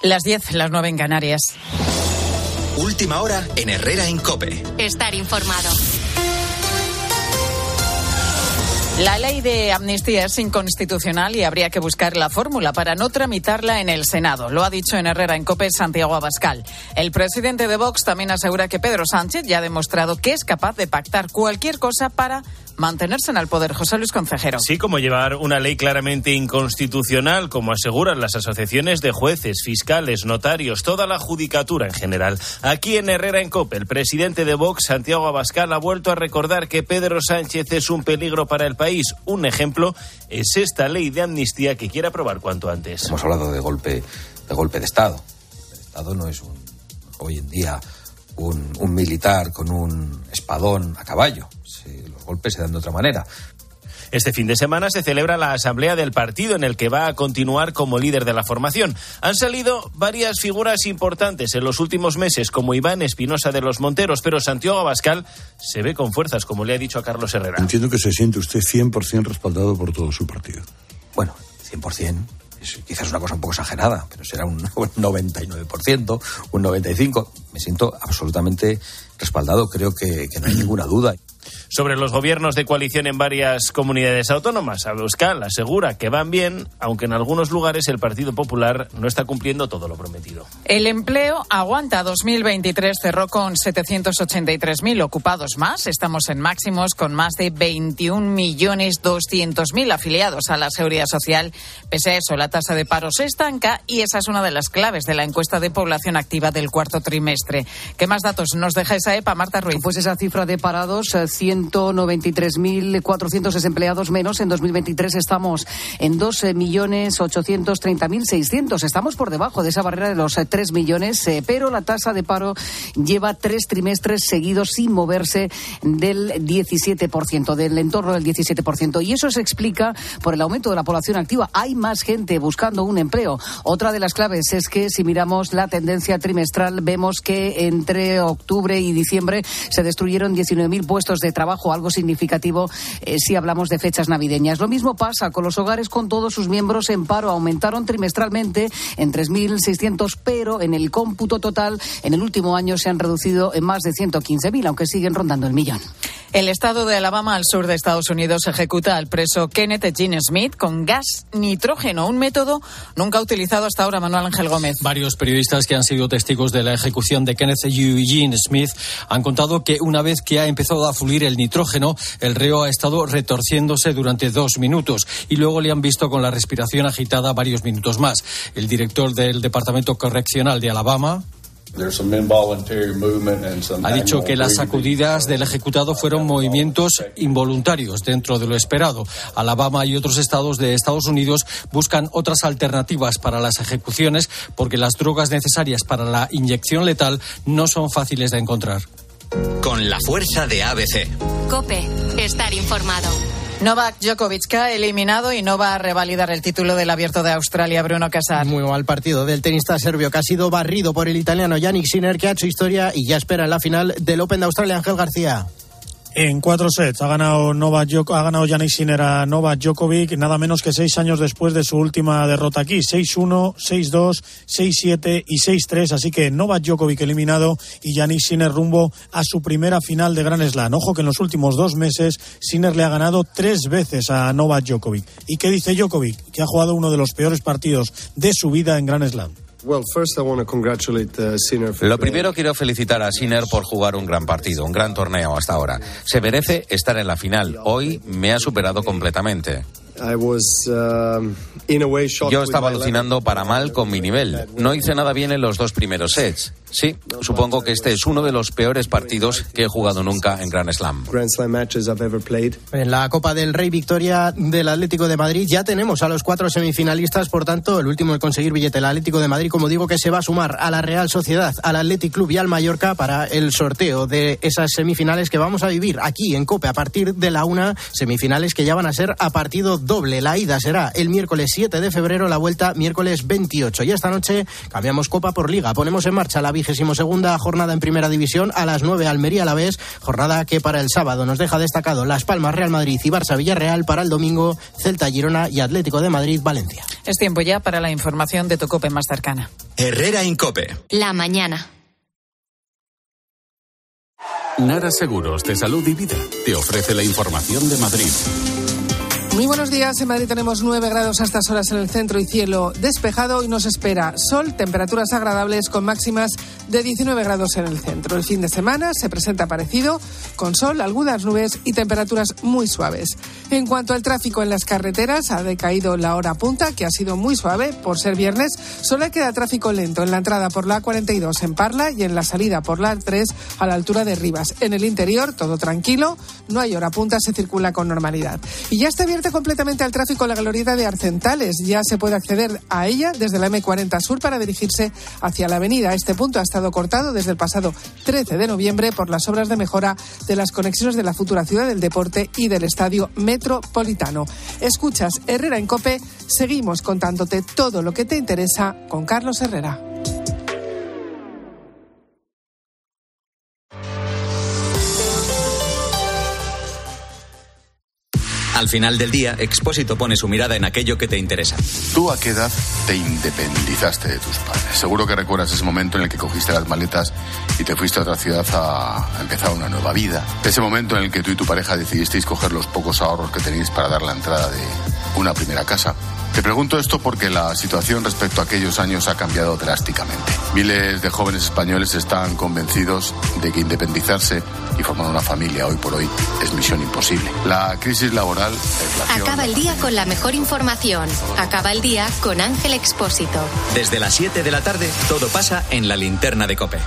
Las 10, las 9 en Canarias. Última hora en Herrera en COPE. Estar informado. La ley de amnistía es inconstitucional y habría que buscar la fórmula para no tramitarla en el Senado. Lo ha dicho en Herrera en COPE Santiago Abascal. El presidente de Vox también asegura que Pedro Sánchez ya ha demostrado que es capaz de pactar cualquier cosa para mantenerse en el poder. José Luis Concejero. Sí, como llevar una ley claramente inconstitucional, como aseguran las asociaciones de jueces, fiscales, notarios, toda la judicatura en general. Aquí en Herrera en COPE, el presidente de Vox, Santiago Abascal, ha vuelto a recordar que Pedro Sánchez es un peligro para el país. Un ejemplo es esta ley de amnistía que quiere aprobar cuanto antes. Hemos hablado de golpe de Estado. El Estado no es hoy en día un militar con un espadón a caballo. Los golpes se dan de otra manera. Este fin de semana se celebra la asamblea del partido en el que va a continuar como líder de la formación. Han salido varias figuras importantes en los últimos meses, como Iván Espinosa de los Monteros, pero Santiago Abascal se ve con fuerzas, como le ha dicho a Carlos Herrera. Entiendo que se siente usted 100% respaldado por todo su partido. Bueno, 100%. Es quizás una cosa un poco exagerada, pero será un 99%, un 95%. Me siento absolutamente respaldado, creo que no hay ninguna duda. Sobre los gobiernos de coalición en varias comunidades autónomas, Abascal asegura que van bien, aunque en algunos lugares el Partido Popular no está cumpliendo todo lo prometido. El empleo aguanta. 2023 cerró con 783.000 ocupados más. Estamos en máximos con más de 21.200.000 afiliados a la Seguridad Social. Pese a eso, la tasa de paro se estanca y esa es una de las claves de la encuesta de población activa del cuarto trimestre. ¿Qué más datos nos deja esa EPA, Marta Ruiz? Pues esa cifra de parados, 193.400 desempleados menos. En 2023 estamos en 2.830.600. Estamos por debajo de esa barrera de los 3 millones, pero la tasa de paro lleva 3 trimestres seguidos sin moverse del 17%, del entorno del 17%. Y eso se explica por el aumento de la población activa. Hay más gente buscando un empleo. Otra de las claves es que si miramos la tendencia trimestral, vemos que entre octubre y diciembre se destruyeron 19.000 puestos de trabajo, algo significativo si hablamos de fechas navideñas. Lo mismo pasa con los hogares con todos sus miembros en paro. Aumentaron trimestralmente en 3.600, pero en el cómputo total en el último año se han reducido en más de 115.000, aunque siguen rondando el millón. El estado de Alabama, al sur de Estados Unidos, ejecuta al preso Kenneth Jean Smith con gas nitrógeno, un método nunca utilizado hasta ahora. Manuel Ángel Gómez. Varios periodistas que han sido testigos de la ejecución de Kenneth Jean Smith han contado que una vez que ha empezado a fluir el nitrógeno, el reo ha estado retorciéndose durante 2 minutos y luego le han visto con la respiración agitada varios minutos más. El director del Departamento Correccional de Alabama ha dicho que las sacudidas del ejecutado fueron movimientos involuntarios dentro de lo esperado. Alabama y otros estados de Estados Unidos buscan otras alternativas para las ejecuciones porque las drogas necesarias para la inyección letal no son fáciles de encontrar. Con la fuerza de ABC. COPE. Estar informado. Novak Djokovic que ha eliminado y no va a revalidar el título del Abierto de Australia. Bruno Casar. Muy mal partido del tenista serbio que ha sido barrido por el italiano Jannik Sinner, que ha hecho historia y ya espera en la final del Open de Australia. Ángel García. En 4 sets ha ganado Jannik Sinner a Novak Djokovic, nada menos que 6 años después de su última derrota aquí. 6-1, 6-2, 6-7 y 6-3. Así que Novak Djokovic eliminado y Jannik Sinner rumbo a su primera final de Grand Slam. Ojo que en los últimos 2 meses Sinner le ha ganado 3 veces a Novak Djokovic. ¿Y qué dice Djokovic? Que ha jugado uno de los peores partidos de su vida en Grand Slam. Lo primero, quiero felicitar a Sinner por jugar un gran partido, un gran torneo hasta ahora. Se merece estar en la final. Hoy me ha superado completamente. Yo estaba alucinando para mal con mi nivel. No hice nada bien en los 2 primeros sets. Sí, supongo que este es uno de los peores partidos que he jugado nunca en Grand Slam. En la Copa del Rey, victoria del Atlético de Madrid. Ya tenemos a los 4 semifinalistas, por tanto, el último en conseguir billete, el Atlético de Madrid, como digo, que se va a sumar a la Real Sociedad, al Athletic Club y al Mallorca para el sorteo de esas semifinales que vamos a vivir aquí en COPE a partir de la 1, semifinales que ya van a ser a partido doble. La ida será el miércoles 7 de febrero, la vuelta miércoles 28. Y esta noche cambiamos Copa por Liga. Ponemos en marcha la 22ª jornada en Primera División. A las 9 Almería Alavés, jornada que para el sábado nos deja destacado Las Palmas Real Madrid y Barça Villarreal. Para el domingo Celta Girona y Atlético de Madrid Valencia. Es tiempo ya para la información de tu COPE más cercana. Herrera Incope. La mañana. Nara Seguros de Salud y Vida te ofrece la información de Madrid. Muy buenos días. En Madrid tenemos 9 grados a estas horas en el centro y cielo despejado y nos espera sol, temperaturas agradables con máximas de 19 grados en el centro. El fin de semana se presenta parecido, con sol, algunas nubes y temperaturas muy suaves. En cuanto al tráfico en las carreteras, ha decaído la hora punta, que ha sido muy suave por ser viernes. Solo queda tráfico lento en la entrada por la A42 en Parla y en la salida por la A3 a la altura de Rivas. En el interior, todo tranquilo, no hay hora punta, se circula con normalidad. Y ya está abierta completamente al tráfico la glorieta de Arcentales. Ya se puede acceder a ella desde la M40 Sur para dirigirse hacia la avenida. Este punto ha estado cortado desde el pasado 13 de noviembre por las obras de mejora de las conexiones de la futura Ciudad del Deporte y del Estadio Metropolitano. Escuchas Herrera en COPE. Seguimos contándote todo lo que te interesa con Carlos Herrera. Al final del día, Expósito pone su mirada en aquello que te interesa. ¿Tú a qué edad te independizaste de tus padres? Seguro que recuerdas ese momento en el que cogiste las maletas y te fuiste a otra ciudad a empezar una nueva vida. Ese momento en el que tú y tu pareja decidisteis coger los pocos ahorros que tenéis para dar la entrada de una primera casa. Te pregunto esto porque la situación respecto a aquellos años ha cambiado drásticamente. Miles de jóvenes españoles están convencidos de que independizarse y formar una familia hoy por hoy es misión imposible. La crisis laboral, la inflación... Acaba el día con la mejor información. Acaba el día con Ángel Expósito. Desde las 7 de la tarde, todo pasa en la linterna de COPE.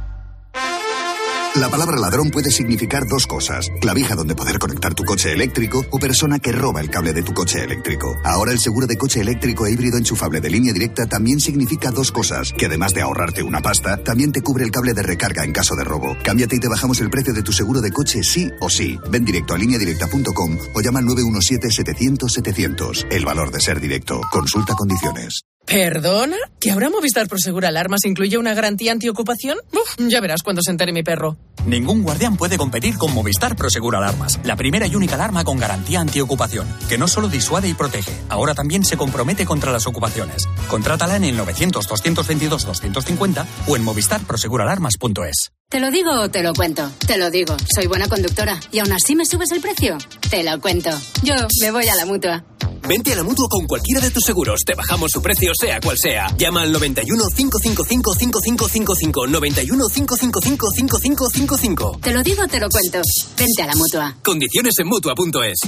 La palabra ladrón puede significar dos cosas: clavija donde poder conectar tu coche eléctrico o persona que roba el cable de tu coche eléctrico. Ahora el seguro de coche eléctrico e híbrido enchufable de Línea Directa también significa dos cosas: que además de ahorrarte una pasta, también te cubre el cable de recarga en caso de robo. Cámbiate y te bajamos el precio de tu seguro de coche sí o sí. Ven directo a lineadirecta.com o llama al 917-700-700. El valor de ser directo. Consulta condiciones. ¿Perdona? ¿Que ahora Movistar Prosegur Alarmas incluye una garantía antiocupación? Ya verás cuando se entere mi perro. Ningún guardián puede competir con Movistar Prosegur Alarmas, la primera y única alarma con garantía antiocupación, que no solo disuade y protege, ahora también se compromete contra las ocupaciones. Contrátala en el 900-222-250 o en movistarproseguralarmas.es. ¿Te lo digo o te lo cuento? Te lo digo, soy buena conductora. ¿Y aún así me subes el precio? Te lo cuento. Yo me voy a la Mutua. Vente a la Mutua con cualquiera de tus seguros. Te bajamos su precio, sea cual sea. Llama al 91 555 5555. 91 555 5555. Te lo digo o te lo cuento. Vente a la Mutua. Condiciones en Mutua.es.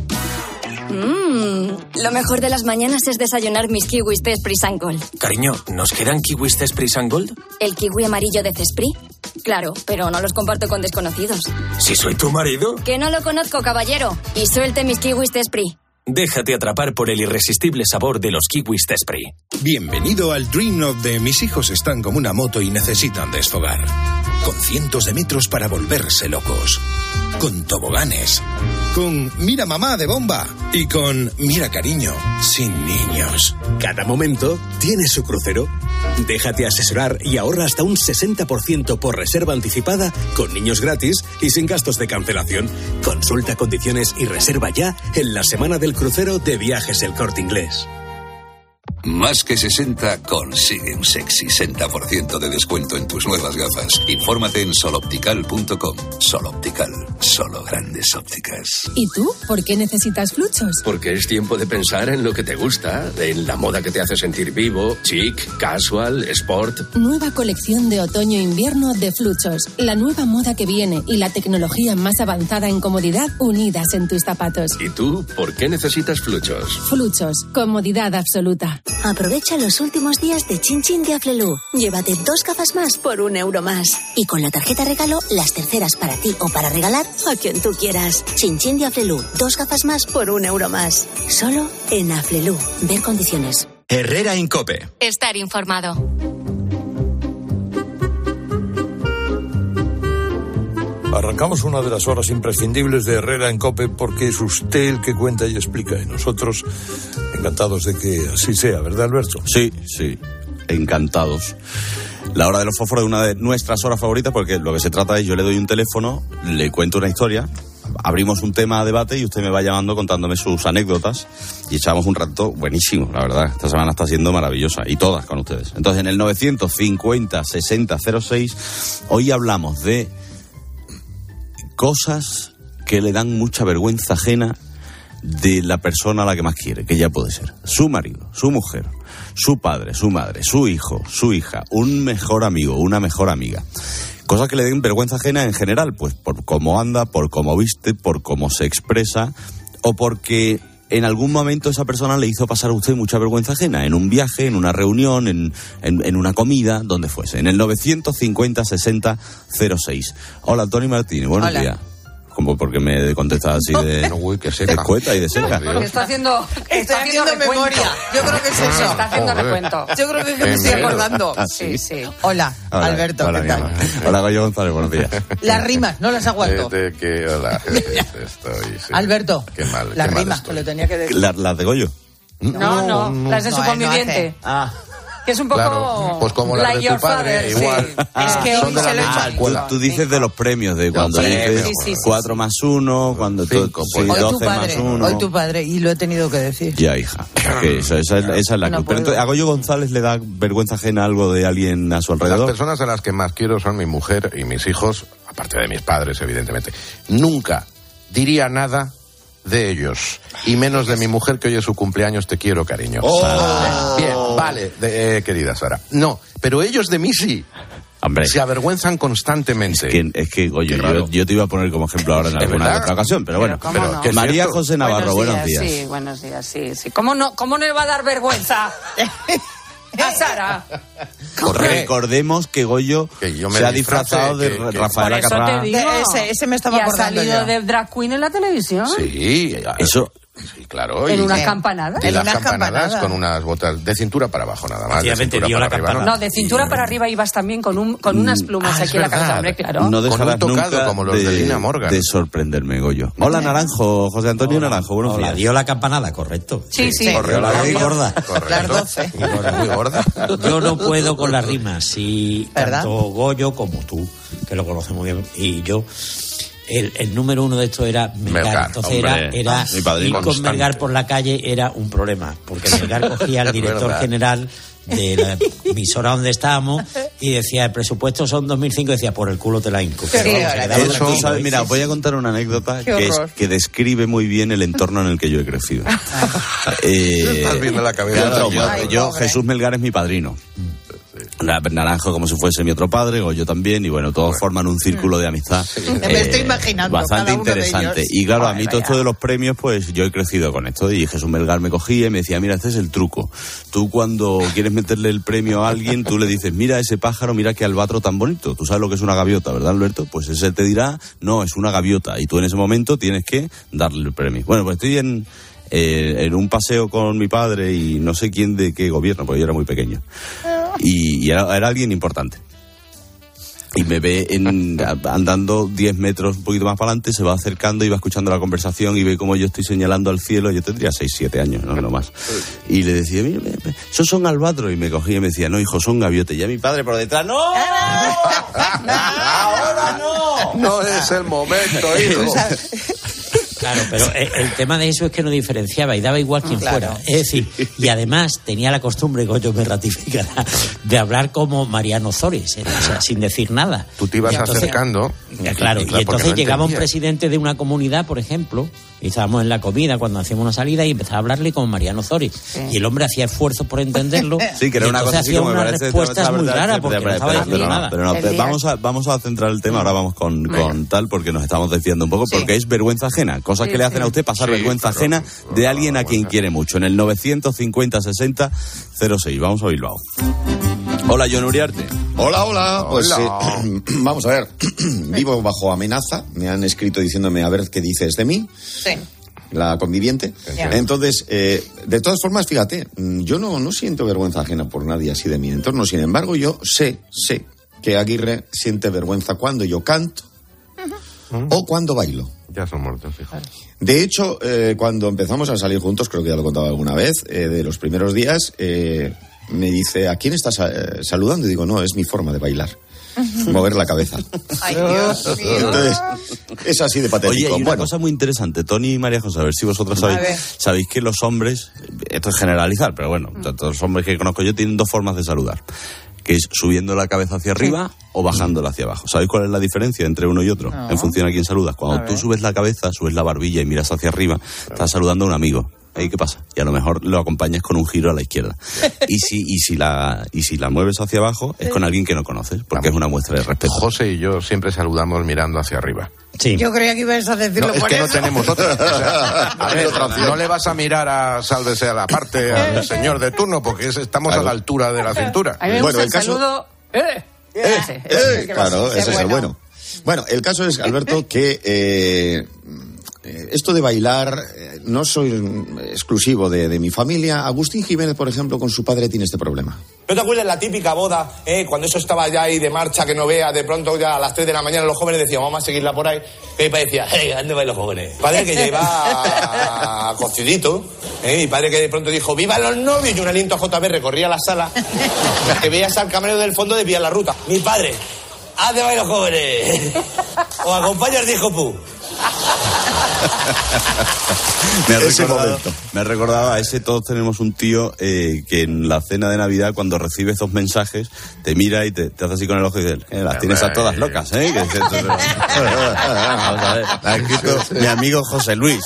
Lo mejor de las mañanas es desayunar mis kiwis de Esprit Gold. Cariño, ¿nos quedan kiwis de Esprit Gold? ¿El kiwi amarillo de Cesprit? Claro, pero no los comparto con desconocidos. ¿Si soy tu marido? Que no lo conozco, caballero. Y suelte mis kiwis de Esprit. Déjate atrapar por el irresistible sabor de los kiwis de Esprit. Bienvenido al Dream of de mis hijos están como una moto y necesitan desfogar. Con cientos de metros para volverse locos. Con toboganes. Con mira mamá de bomba. Y con mira cariño, sin niños. Cada momento tiene su crucero. Déjate asesorar y ahorra hasta un 60% por reserva anticipada, con niños gratis y sin gastos de cancelación. Consulta condiciones y reserva ya en la semana del crucero de Viajes El Corte Inglés. Más que 60 consigue un sexy 60% de descuento en tus nuevas gafas. Infórmate en soloptical.com. Soloptical, solo grandes ópticas. ¿Y tú? ¿Por qué necesitas Fluchos? Porque es tiempo de pensar en lo que te gusta, en la moda que te hace sentir vivo, chic, casual, sport. Nueva colección de otoño-invierno de Fluchos. La nueva moda que viene y la tecnología más avanzada en comodidad unidas en tus zapatos. ¿Y tú? ¿Por qué necesitas Fluchos? Fluchos, comodidad absoluta. Aprovecha los últimos días de Chin Chin de Aflelu. Llévate 2 gafas más por €1 más. Y con la tarjeta regalo, las terceras para ti o para regalar a quien tú quieras. Chin Chin de Aflelu. 2 gafas más por €1 más. Solo en Aflelu. Ver condiciones. Herrera Incope. Estar informado. Arrancamos una de las horas imprescindibles de Herrera en COPE porque es usted el que cuenta y explica y nosotros encantados de que así sea, ¿verdad, Alberto? Sí, encantados. La hora de los fósforos es una de nuestras horas favoritas porque lo que se trata es yo le doy un teléfono, le cuento una historia abrimos un tema a debate y usted me va llamando contándome sus anécdotas y echamos un rato buenísimo, la verdad. Esta semana está siendo maravillosa y todas con ustedes. Entonces, en el 950-6006, hoy hablamos de cosas que le dan mucha vergüenza ajena de la persona a la que más quiere, que ya puede ser su marido, su mujer, su padre, su madre, su hijo, su hija, un mejor amigo, una mejor amiga. Cosas que le den vergüenza ajena en general, pues por cómo anda, por cómo viste, por cómo se expresa, o porque en algún momento esa persona le hizo pasar a usted mucha vergüenza ajena, en un viaje, en una reunión, en una comida, donde fuese. En el 950-60-06. Hola, Tony Martínez, buenos días. Como porque me contestas así de escueta y de seca. Está haciendo memoria. Yo creo que es eso. Está haciendo recuento. Yo creo que me estoy acordando. Sí, sí. Hola, Alberto, hola, ¿qué tal? Hola, Goyo González, buenos días. Las rimas, no las aguanto. Hola, estoy... Sí. Alberto, qué mal, las qué rimas, que lo tenía que decir. ¿Las de Goyo? No, las de su conviviente. Que es un poco... Claro, pues como las de tu padre, igual. Sí. Es que hoy se lo he hecho. Tú dices de los premios, de cuando dices 4 más 1, cuando 12 más 1. Hoy tu padre, y lo he tenido que decir. Ya, hija. Que esa es la cruz. Pero entonces, ¿a Goyo González le da vergüenza ajena algo de alguien a su alrededor? Las personas a las que más quiero son mi mujer y mis hijos, aparte de mis padres, evidentemente. Nunca diría nada de ellos, y menos de mi mujer, que hoy es su cumpleaños. Te quiero, cariño. Bien, vale, querida Sara. No, pero ellos de mí sí. Hombre, se avergüenzan constantemente. Es que oye, yo te iba a poner como ejemplo ahora en alguna otra ocasión, pero bueno. No? María José Navarro, buenos días. Sí, buenos días, sí. ¿Cómo no le va a dar vergüenza a Sara? Recordemos que Goyo se ha disfrazado de Rafaela Carrà. Ese me estaba acordando. ¿Ha salido de drag queen en la televisión? Sí, eso. Sí, claro. ¿En unas campanadas? En las campanadas con unas botas de cintura para abajo, nada más. De cintura para arriba, no, de cintura para arriba ibas también con unas plumas aquí en la cabeza, hombre, claro. No dejarás con un tocado nunca como los de Lina Morgan. De sorprenderme, Goyo. Hola, Naranjo, José Antonio Naranjo, buenos días. Dio la campanada, correcto. Sí. Corrió la gorda. Las 12. Muy gorda. Yo no puedo con las rimas, y tanto Goyo como tú, que lo conoces muy bien, y yo... El número 1 de esto era Melgar. Entonces era ir con Melgar por la calle era un problema, porque Melgar cogía al director general de la emisora donde estábamos y decía, el presupuesto son 2.005, decía, por el culo te la hinco. Mira, os voy a contar una anécdota que describe muy bien el entorno en el que yo he crecido. Estás viendo la cabeza. Jesús Melgar es mi padrino. Naranjo como si fuese mi otro padre, Goyo también, y bueno, todos forman un círculo de amistad me estoy imaginando bastante interesante. Y claro, a mí todo esto de los premios, pues yo he crecido con esto, y Jesús Melgar me cogía y me decía, mira, este es el truco. Tú cuando quieres meterle el premio a alguien, tú le dices, mira ese pájaro, mira qué albatro tan bonito. Tú sabes lo que es una gaviota, ¿verdad, Alberto? Pues ese te dirá, no, es una gaviota, y tú en ese momento tienes que darle el premio. Bueno, pues estoy en un paseo con mi padre y no sé quién de qué gobierno, porque yo era muy pequeño. Y era alguien importante. Y me ve andando 10 metros un poquito más para adelante, se va acercando y va escuchando la conversación y ve como yo estoy señalando al cielo. Yo tendría 6, 7 años, no más. Y le decía, mira, esos son albatros. Y me cogía y me decía, no, hijo, son gaviotas. Y ya mi padre por detrás, ¡no! ¡Ahora no! No es el momento, hijo. Claro, pero el tema de eso es que no diferenciaba y daba igual quien fuera. Es decir, y además tenía la costumbre, Goyo me ratificará, de hablar como Mariano Zores, o sea, sin decir nada. Tú te ibas acercando. Claro, y entonces llegaba un presidente de una comunidad, por ejemplo, y estábamos en la comida cuando hacíamos una salida y empezaba a hablarle como Mariano Zores. Sí. Y el hombre hacía esfuerzos por entenderlo. Sí, que era una cosa así como me parece. Respuestas muy raras porque no estaba diciendo nada. Pero vamos a centrar el tema, ahora vamos con tal, porque nos estamos desviando un poco, porque es vergüenza ajena. Cosas que le hacen a usted pasar vergüenza ajena de alguien a quien quiere mucho. En el 950-60-06. Vamos a Bilbao. Hola, John Uriarte. Hola. Pues vamos a ver. Vivo bajo amenaza. Me han escrito diciéndome a ver qué dices de mí. Sí. La conviviente. Entonces, de todas formas, fíjate, yo no siento vergüenza ajena por nadie así de mi entorno. Sin embargo, yo sé que Aguirre siente vergüenza cuando yo canto o cuando bailo. Ya son muertos, fíjate. De hecho, cuando empezamos a salir juntos, creo que ya lo he contado alguna vez, de los primeros días, me dice, ¿a quién estás saludando? Y digo, no, es mi forma de bailar. Mover la cabeza. Ay, Dios mío. Entonces, es así de patético. Oye, hay una cosa muy interesante, Tony y María José, a ver si vosotros sabéis que los hombres, esto es generalizar, pero bueno, todos los hombres que conozco yo tienen 2 formas de saludar, que es subiendo la cabeza hacia arriba o bajándola hacia abajo. ¿Sabéis cuál es la diferencia entre uno y otro? No. En función a quién saludas. Cuando tú subes la cabeza, subes la barbilla y miras hacia arriba, estás saludando a un amigo. ¿Ahí qué pasa? Y a lo mejor lo acompañas con un giro a la izquierda. Y si la mueves hacia abajo, es con alguien que no conoces, porque es una muestra de respeto. José y yo siempre saludamos mirando hacia arriba. Sí. Yo creía que ibas a decirlo por eso. Es que no tenemos otra. O sea, a ver, no le vas a mirar a sálvese a la parte al señor de turno, porque estamos a la altura de la cintura. Bueno, el caso... Claro, ese es el bueno. Bueno, el caso es, Alberto, que... esto de bailar no soy exclusivo de mi familia. Agustín Jiménez, por ejemplo, con su padre tiene este problema. ¿No te acuerdas la típica boda, cuando eso estaba ya ahí de marcha, que no vea, de pronto ya a las 3 de la mañana los jóvenes decían, vamos a seguirla por ahí? Y mi padre decía, ¿dónde van los jóvenes? Padre que lleva cocidito, mi padre que de pronto dijo, ¡viva los novios! Y un aliento a JB recorría la sala, que veías al camarero del fondo desviar la ruta. Mi padre, ¿dónde van los jóvenes? ¿O acompañas, dijo Pu? Me ha recordado a ese, todos tenemos un tío que en la cena de Navidad, cuando recibe estos mensajes, te mira y te hace así con el ojo y dice, las tienes a todas locas, ¿eh? Vamos a ver, ha escrito mi amigo José Luis.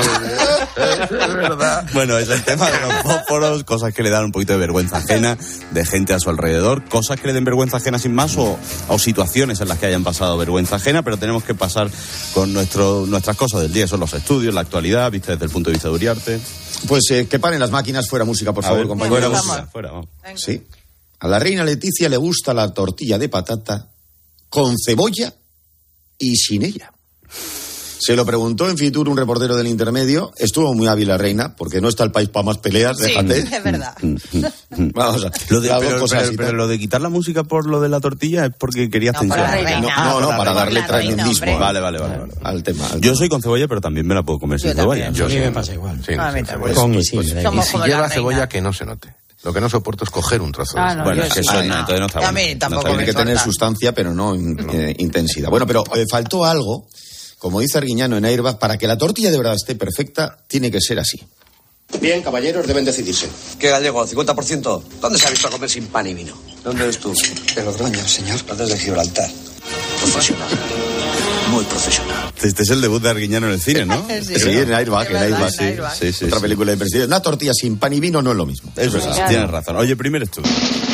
Bueno, es el tema de los fósforos, cosas que le dan un poquito de vergüenza ajena de gente a su alrededor, cosas que le den vergüenza ajena sin más o situaciones en las que hayan pasado vergüenza ajena, pero tenemos que pasar con nuestras cosas del día, son los estudios, la actualidad, vista desde el punto de vista de Uriarte. Pues que paren las máquinas, fuera música, por favor, compañeros. Fuera, vamos. Sí. A la reina Leticia le gusta la tortilla de patata con cebolla y sin ella. Se lo preguntó en Fitur un reportero del Intermedio. Estuvo muy hábil la reina, porque no está el país para más peleas, déjate. Sí, es verdad. Vamos a pero lo de quitar la música por lo de la tortilla es porque querías tensión. No, para darle tremendismo. Vale. Al tema. Yo soy con cebolla, pero también me la puedo comer sin cebolla. Yo a mí me pasa igual. Y si lleva cebolla, que no se note. Lo que no soporto es coger un trozo de bueno, es que eso entonces no está bueno. A mí tampoco tiene que tener sustancia, pero no intensidad. Bueno, pero faltó algo. Como dice Arguiñano en Airbag, para que la tortilla de verdad esté perfecta, tiene que ser así. Bien, caballeros, deben decidirse. ¿Qué gallego? ¿50%? ¿Dónde se ha visto comer sin pan y vino? ¿Dónde eres tú? De Logroño, señor. ¿Dónde de Gibraltar? Profesional. Muy profesional. Este es el debut de Arguiñano en el cine, ¿no? Sí, en Airbag, sí. Otra película de presidente. Una tortilla sin pan y vino no es lo mismo. Es verdad, tienes razón. Oye, primero estudio.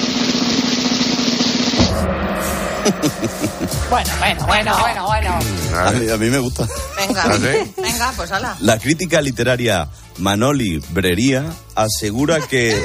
Bueno. A mí me gusta. Venga, pues hala. La crítica literaria Manoli Brería asegura que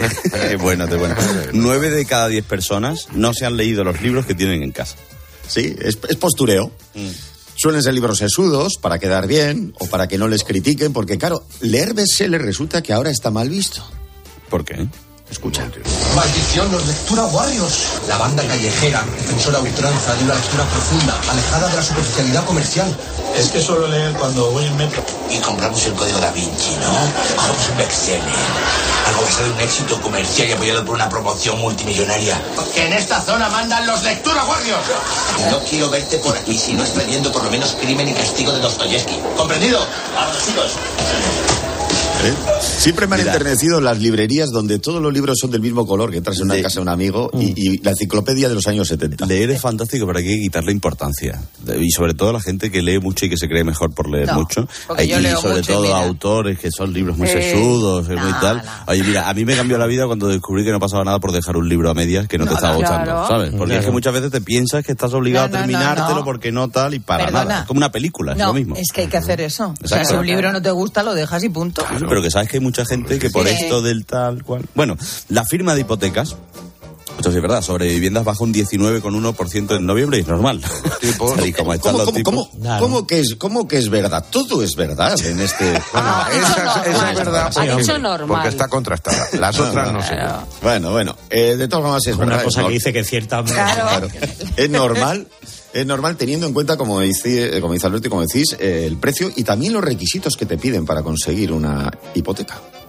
9 de cada 10 personas no se han leído los libros que tienen en casa. Sí, es postureo. Suelen ser libros sesudos para quedar bien o para que no les critiquen, porque claro, leer bestseller resulta que ahora está mal visto. ¿Por qué? Escucha. Maldición, los lectura warriors. La banda callejera, defensora a ultranza de una lectura profunda, alejada de la superficialidad comercial. Es que suelo leer cuando voy en metro. Y compramos el código Da Vinci, ¿no? Cogemos un bestseller. Algo basado en un éxito comercial y apoyado por una promoción multimillonaria. Que en esta zona mandan los lectura warriors. No quiero verte por aquí si no estás leyendo por lo menos Crimen y Castigo de Dostoyevsky. ¿Comprendido? Vamos, chicos. Siempre me han enternecido las librerías donde todos los libros son del mismo color, que entras en una casa de un amigo y la enciclopedia de los años 70. Leer es fantástico, pero hay que quitarle importancia. Y sobre todo la gente que lee mucho y que se cree mejor por leer mucho. Y sobre todo autores que son libros muy sesudos, muy tal. Oye, mira, a mí me cambió la vida cuando descubrí que no pasaba nada por dejar un libro a medias que no te estaba gustando, ¿sabes? Porque es que muchas veces te piensas que estás obligado a terminártelo porque no tal y para nada. Es como una película, es lo mismo. Es que hay que hacer eso. O sea, si un libro no te gusta, lo dejas y punto. Pero que sabes que hay mucha gente que por esto del tal cual... Bueno, la firma de hipotecas, esto sí es verdad, sobre viviendas baja un 19,1% en noviembre y es normal. Y como están los tipos... ¿Cómo que es verdad? Todo es verdad en este... Esa es verdad porque está contrastada. Las otras no sé. Bueno, de todas formas es verdad. Una cosa que dice que cierta... Claro. Es normal teniendo en cuenta, como dice Alberto y como decís, el precio y también los requisitos que te piden para conseguir una hipoteca.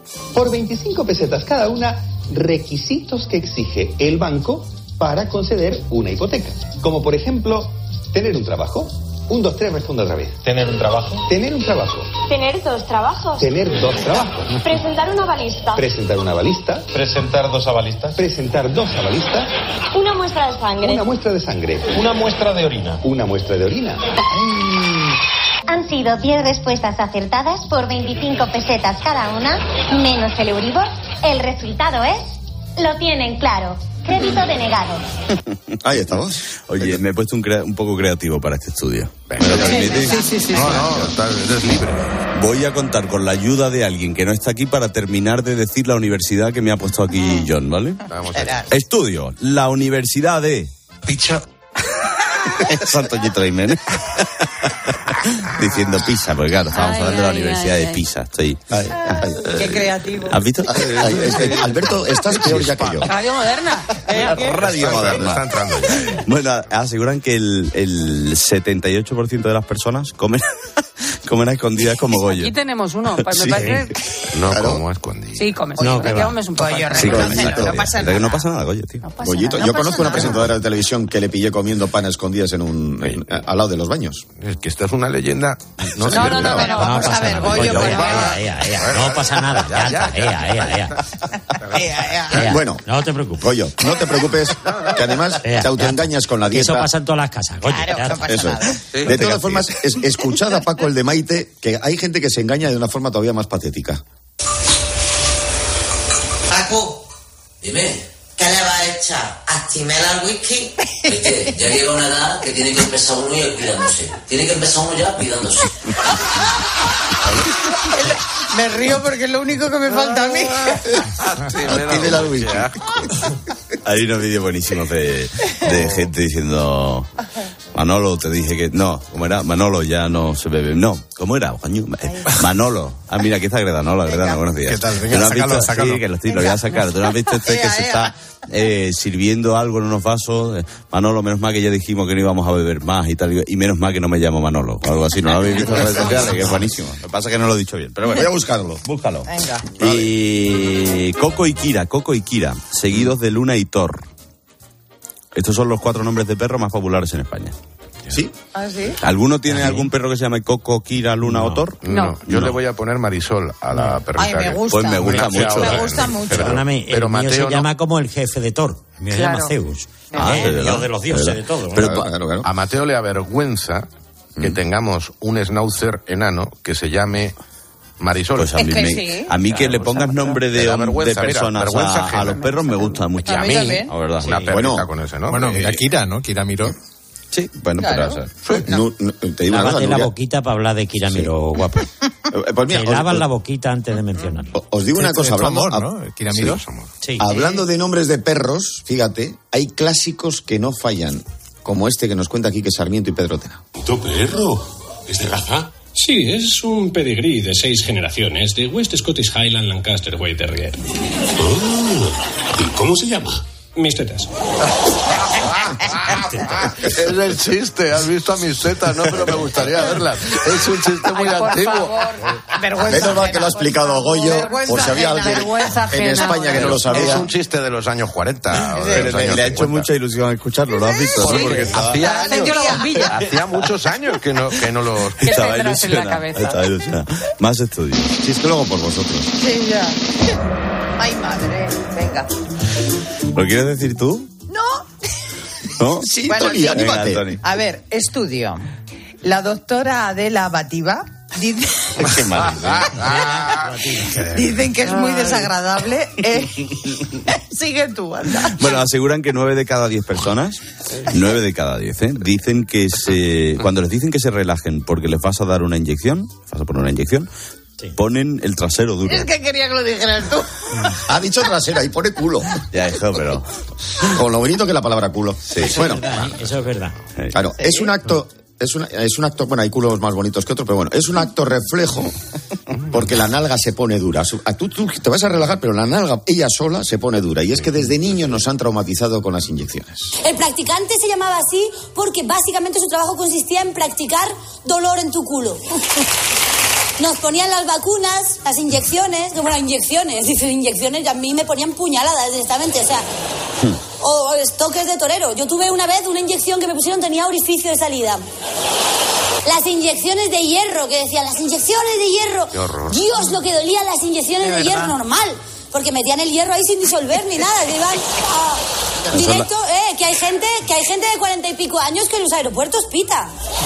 Por 25 pesetas cada una, requisitos que exige el banco para conceder una hipoteca. Como por ejemplo, tener un trabajo. 1, 2, 3, responde otra vez. ¿Tener un trabajo? Tener un trabajo. Tener 2 trabajos. Tener 2 trabajos. Presentar una balista. Presentar una balista. ¿Presentar 2 avalistas? Presentar 2 avalistas. Una muestra de sangre. Una muestra de sangre. Una muestra de orina. Una muestra de orina. Han sido 10 respuestas acertadas por 25 pesetas cada una, menos el Euribor. El resultado es... Lo tienen claro. Crédito denegado. Ahí estamos. Oye, me he puesto un poco creativo para este estudio. ¿Me lo permitís? Sí. No, eres libre. Voy a contar con la ayuda de alguien que no está aquí para terminar de decir la universidad que me ha puesto aquí John, ¿vale? Vamos a ver. Estudio, la Universidad de... Picha. Santoñito Jiménez. Diciendo Pisa, porque claro, estábamos hablando de la Universidad de Pisa. Estoy... Qué creativo. ¿Has visto? Alberto, estás peor ya que yo. Radio Moderna. Radio Moderna. Está entrando ya. Bueno, aseguran que el 78% de las personas comen a escondidas como Goyo. Aquí tenemos uno. Me parece... No, como escondido. Sí, comes. No, que comes un poco. No pasa nada. No pasa nada, Goyo, tío. Goyito, yo conozco una presentadora de televisión que le pillé comiendo pan a escondidas al lado de los baños. Es que esta es una leyenda. No, pero vamos a ver, Goyo. No pasa nada. Bueno, no te preocupes. Goyo, no te preocupes, que además te autoengañas con la dieta. Eso pasa en todas las casas, Goyo. Claro, no pasa nada. De todas formas, escuchad a Paco el de Maite, que hay gente que se engaña de una forma todavía más patética. Paco, dime, ¿qué le va a echar? ¿Actimela al whisky? Viste, ya llega una edad que tiene que empezar uno ya cuidándose. Tiene que empezar uno ya cuidándose. Me río porque es lo único que me falta a mí. Actimela al whisky. Hay unos vídeos buenísimos de gente diciendo... Manolo, te dije que... No, ¿cómo era? Manolo, ya no se bebe. No, ¿cómo era? Manolo. Ah, mira, aquí está Gredanola. Buenos días. ¿Qué tal? Venga, sácalo. Sí, que lo voy a sacar. ¿Tú no has visto que se está sirviendo algo en unos vasos? Manolo, menos mal que ya dijimos que no íbamos a beber más y tal. Y menos mal que no me llamo Manolo. O algo así. ¿No lo habéis visto en las redes sociales? Que es buenísimo. Lo que pasa es que no lo he dicho bien. Pero bueno. Voy a buscarlo. Búscalo. Venga. Y Coco y Kira, seguidos de Luna y Thor. Estos son los 4 nombres de perro más populares en España. ¿Sí? ¿Ah, sí? ¿Alguno tiene algún perro que se llame Coco, Kira, Luna o Thor? No. Yo le voy a poner Marisol a la perrita. Ay, me gusta. Pues me gusta mucho. Me gusta mucho. Perdóname, pero el mío Mateo se llama como el jefe de Thor. El mío se llama Zeus. El dios de los dioses, de todo. Pero claro. A Mateo le avergüenza que tengamos un schnauzer enano que se llame Marisol. Pues a mí que le pongas nombre de personas a los perros me gusta mucho. A mí también. La verdad. Una perrita con ese, ¿no? Bueno, mira Kira, ¿no? Kira Miró. Sí, bueno, claro. pero... te digo una cosa, lávate la boquita para hablar de Kira Miró, guapo. Pues mira, te lavas la boquita antes de mencionarlo. Os digo una cosa, hablando... amor, ¿no? Kira Miró. Sí. Hablando de nombres de perros, fíjate, hay clásicos que no fallan, como este que nos cuenta aquí que es Sarmiento y Pedro Tena. ¿Tu perro? ¿Es de raza? Sí, es un pedigrí de 6 generaciones de West Scottish Highland Lancaster White Terrier. ¿Y cómo se llama? Mis tetas. Es el chiste, has visto a mis tetas, no, pero me gustaría verlas. Es un chiste muy antiguo. Menos mal que lo ha explicado Goyo, por si había alguien en España que no lo sabía. Es un chiste de los años 40. Le ha hecho mucha ilusión escucharlo, ¿lo has visto? Sí, ¿no? Porque hacía muchos años que no lo... Estaba ilusionado. Más estudios. Sí, es que luego por vosotros. Sí, ya. Ay, madre. Venga. ¿Lo quieres decir tú? ¿No? Sí, bueno, Tony, anímate. Tony. A ver, estudio. La doctora Adela Bativa dice... Qué mal. Dicen que es muy desagradable. Sigue tú, anda. Bueno, aseguran que 9 de cada 10 personas, 9 de cada 10, dicen que cuando les dicen que se relajen porque les vas a dar una inyección, vas a poner una inyección, ponen el trasero duro. Es que quería que lo dijeras tú. Ha dicho trasera y pone culo. Ya, eso, pero... Con lo bonito que es la palabra culo. Sí. Bueno, Eso es verdad. claro, es un acto... Es un acto, bueno, hay culos más bonitos que otros, pero bueno, es un acto reflejo porque la nalga se pone dura. Tú te vas a relajar, pero la nalga ella sola se pone dura. Y es que desde niños nos han traumatizado con las inyecciones. El practicante se llamaba así porque básicamente su trabajo consistía en practicar dolor en tu culo. nos ponían las vacunas, las inyecciones, bueno, inyecciones, y a mí me ponían puñaladas directamente, o sea, o estoques de torero. Yo tuve una vez una inyección que me pusieron, tenía orificio de salida. Las inyecciones de hierro, que decían, las inyecciones de hierro. Qué horror. Dios, lo que dolían las inyecciones de hierro normal. Porque metían el hierro ahí sin disolver ni nada, que iban directo, que hay gente de 40 y pico años que en los aeropuertos pita.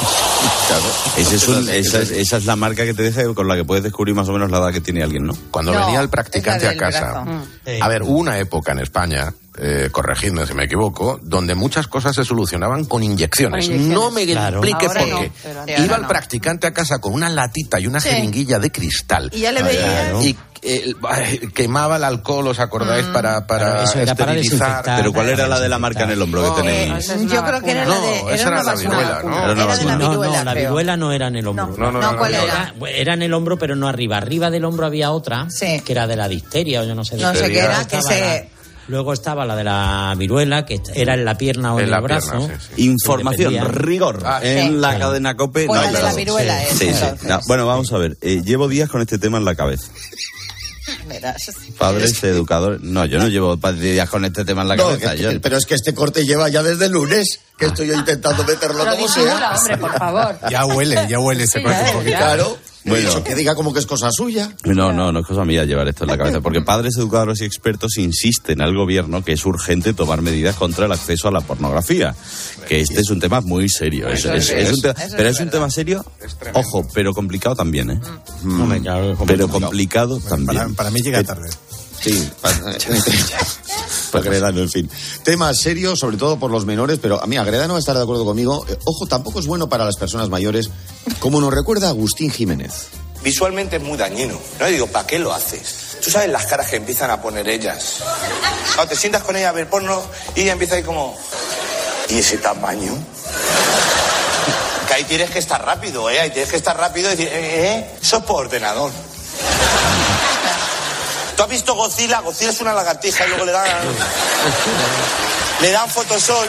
Claro. Esa es la marca que te deja, con la que puedes descubrir más o menos la edad que tiene alguien, ¿no? Cuando venía el practicante a casa, a ver, hubo una época en España, corregidme si me equivoco, donde muchas cosas se solucionaban con inyecciones. No me explique por qué. Iba el practicante a casa con una latita y una jeringuilla de cristal. Y ya le veía. Y quemaba el alcohol, ¿os acordáis? Para eso era esterilizar. Para pero ¿cuál era la de la marca en el hombro que tenéis? Yo creo que era la de... esa era la viruela, ¿no? No, la viruela no era en el hombro. No, ¿cuál era? Era en el hombro, pero no arriba. Arriba del hombro había otra, que era de la difteria, o yo no sé. No sé qué era, que se... Luego estaba la de la viruela, que era en la pierna o en el brazo. Información, rigor en la cadena COPE. Pues la de la viruela, Bueno, vamos a ver. Llevo días con este tema en la cabeza. Padres, educadores... No, yo no llevo días con este tema en la cabeza. Pero es que este corte lleva ya desde el lunes, que estoy yo intentando meterlo como sea. Hombre, por favor. Ya huele ese corte un poquito. Claro. Bueno, que diga como que es cosa suya. No es cosa mía llevar esto en la cabeza, porque padres, educadores y expertos insisten al gobierno que es urgente tomar medidas contra el acceso a la pornografía, que este es un tema muy serio. Pero es un tema serio, ojo, pero complicado también, ¿eh? Pero complicado también. Para mí llega tarde. Sí, Agredano, en fin. Tema serio, sobre todo por los menores, pero a mí Agredano va a estar de acuerdo conmigo. Ojo, tampoco es bueno para las personas mayores, como nos recuerda Agustín Jiménez. Visualmente es muy dañino. No digo, ¿para qué lo haces? Tú sabes las caras que empiezan a poner ellas. Cuando te sientas con ella a ver porno y ella empieza ahí como... ¿Y ese tamaño? Que ahí tienes que estar rápido, Ahí tienes que estar rápido y decir, eso es por ordenador. ¿Tú has visto Godzilla? Godzilla es una lagartija y luego le dan fotosol.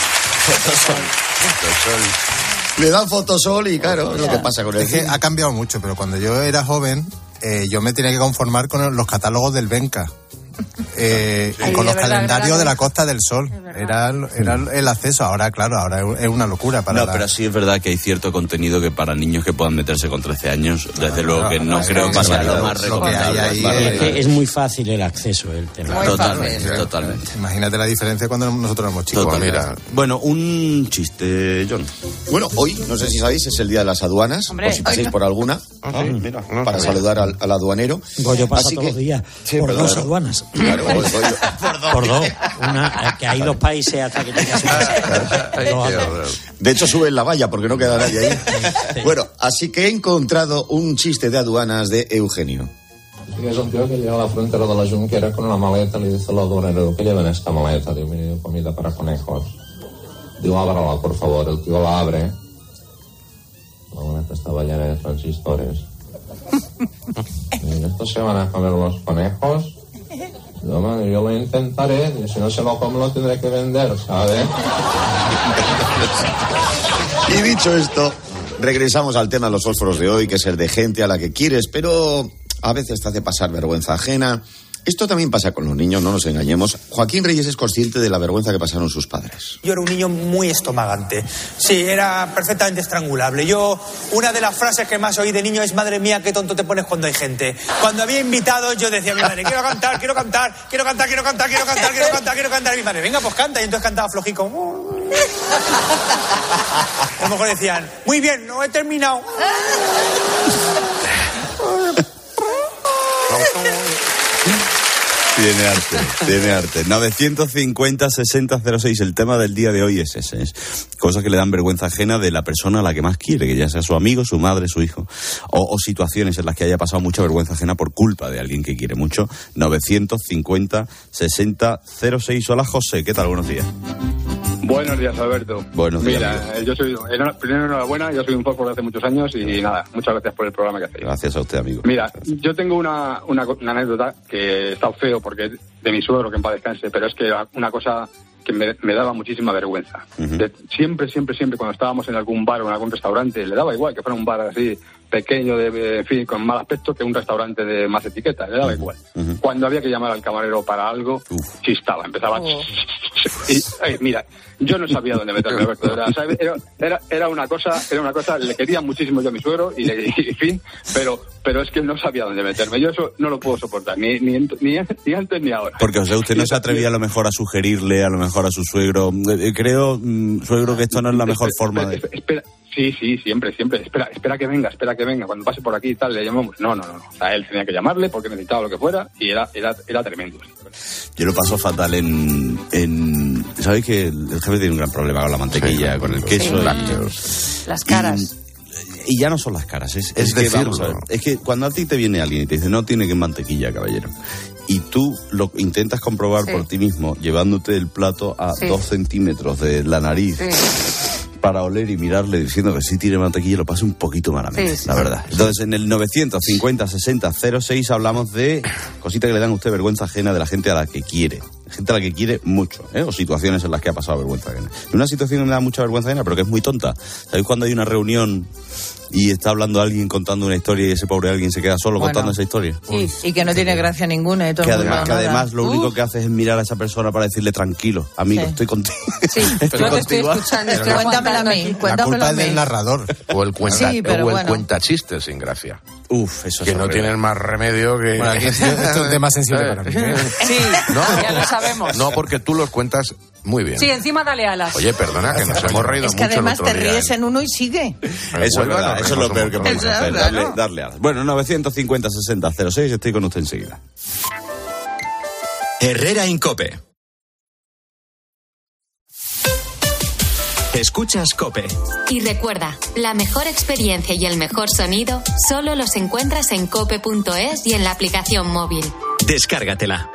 Le dan fotosol y claro, es lo que pasa con él. Es que ha cambiado mucho, pero cuando yo era joven, yo me tenía que conformar con los catálogos del Benca. Con los calendarios de la Costa del Sol. Era el acceso. Ahora, claro, es una locura. Pero sí es verdad que hay cierto contenido que para niños que puedan meterse con 13 años, desde luego que no creo que sea lo más recomendable. Es muy fácil el acceso, el tema. Totalmente. Imagínate la diferencia cuando nosotros éramos chicos. Mira. Bueno, un chiste, John. Bueno, hoy, no sé si sabéis, es el día de las aduanas. Por si pasáis por alguna. Para saludar al aduanero. Goyo pasa todos los días por dos aduanas. Claro, por dos. Una, que hay 2 países hasta que llegue a su casa. De hecho, sube en la valla porque no queda nadie ahí. Bueno, así que he encontrado un chiste de aduanas de Eugenio. Es un tío que llega a la frontera de la Junquera con una maleta, le dice al aduanero, ¿qué lleva en esta maleta? Digo, mire, comida para conejos. Digo, ábrala, por favor. El tío la abre. La maleta estaba llena de transistores. ¿Estos se van a comer los conejos? No, man, yo lo intentaré, y si no se lo como lo tendré que vender, ¿sabes? Y dicho esto, regresamos al tema de los fósforos de hoy, que es el de gente a la que quieres, pero a veces te hace pasar vergüenza ajena. Esto también pasa con los niños, no nos engañemos. Joaquín Reyes es consciente de la vergüenza que pasaron sus padres. Yo era un niño muy estomagante. Sí, era perfectamente estrangulable. Una de las frases que más oí de niño es, madre mía, qué tonto te pones cuando hay gente. Cuando había invitados, yo decía a mi madre, quiero cantar. Y mi madre, venga, pues canta. Y entonces cantaba flojico. A lo mejor decían, muy bien, no he terminado. Tiene arte. 950-60-06. El tema del día de hoy es ese. Es cosas que le dan vergüenza ajena de la persona a la que más quiere, que ya sea su amigo, su madre, su hijo. O situaciones en las que haya pasado mucha vergüenza ajena por culpa de alguien que quiere mucho. 950-60-06. Hola, José. ¿Qué tal? Buenos días. Buenos días, Alberto. Buenos días. Mira, yo soy, primero enhorabuena, yo soy un fósforo de hace muchos años y nada, muchas gracias por el programa que hacéis. Gracias a usted, amigo. Mira, yo tengo una anécdota que está feo porque es de mi suegro, que en paz descanse, pero es que una cosa que me daba muchísima vergüenza. Siempre cuando estábamos en algún bar o en algún restaurante, le daba igual que fuera un bar así pequeño, en fin, con mal aspecto, que un restaurante de más etiqueta, le daba igual. Cuando había que llamar al camarero para algo, chistaba, empezaba mira, yo no sabía dónde meterme, Alberto, era una cosa, le quería muchísimo yo a mi suegro, y en fin, pero es que no sabía dónde meterme. Yo eso no lo puedo soportar, ni antes ni ahora. Porque, o sea, usted no se atrevía a lo mejor a sugerirle, a lo mejor a su suegro, creo, suegro, que esto no es la mejor forma de... Espera. Sí, siempre. Espera que venga. Cuando pase por aquí y tal, le llamamos. No. O sea, él tenía que llamarle porque necesitaba lo que fuera y era tremendo. Yo lo paso fatal en... ¿Sabéis que el jefe tiene un gran problema con la mantequilla, con el queso? Las caras. Y ya no son las caras, es que, vamos a ver, es que cuando a ti te viene alguien y te dice, no tiene que mantequilla, caballero, y tú lo intentas comprobar por ti mismo, llevándote el plato a 2 centímetros de la nariz... para oler y mirarle diciendo que sí tiene mantequilla, lo pasa un poquito malamente, la verdad. Entonces, en el 950-60-06 hablamos de cositas que le dan a usted vergüenza ajena de la gente a la que quiere. Gente a la que quiere mucho, o situaciones en las que ha pasado vergüenza ajena. Y una situación que me da mucha vergüenza ajena, pero que es muy tonta. ¿Sabéis cuando hay una reunión y está hablando alguien contando una historia y ese pobre alguien se queda solo contando esa historia? Sí, y que no tiene gracia ninguna. Que además lo único que hace es mirar a esa persona para decirle, tranquilo, amigo, estoy contigo. Sí, yo te estoy escuchando, cuéntamelo a mí. La culpa es del narrador. O el cuentachistes sin gracia. Eso que es no tienen más remedio que... Bueno, aquí esto es un tema sensible para mí. Sí, ya lo sabemos. No, porque tú los cuentas muy bien. Sí, encima dale alas. Oye, perdona, que nos hemos reído mucho. Es que además te ríes en uno y sigue. Eso es verdad, eso es lo peor que podemos hacer, darle alas. Bueno, 950-60-06, estoy con usted enseguida. Herrera Incope. Escuchas COPE. Y recuerda, la mejor experiencia y el mejor sonido solo los encuentras en cope.es y en la aplicación móvil. Descárgatela.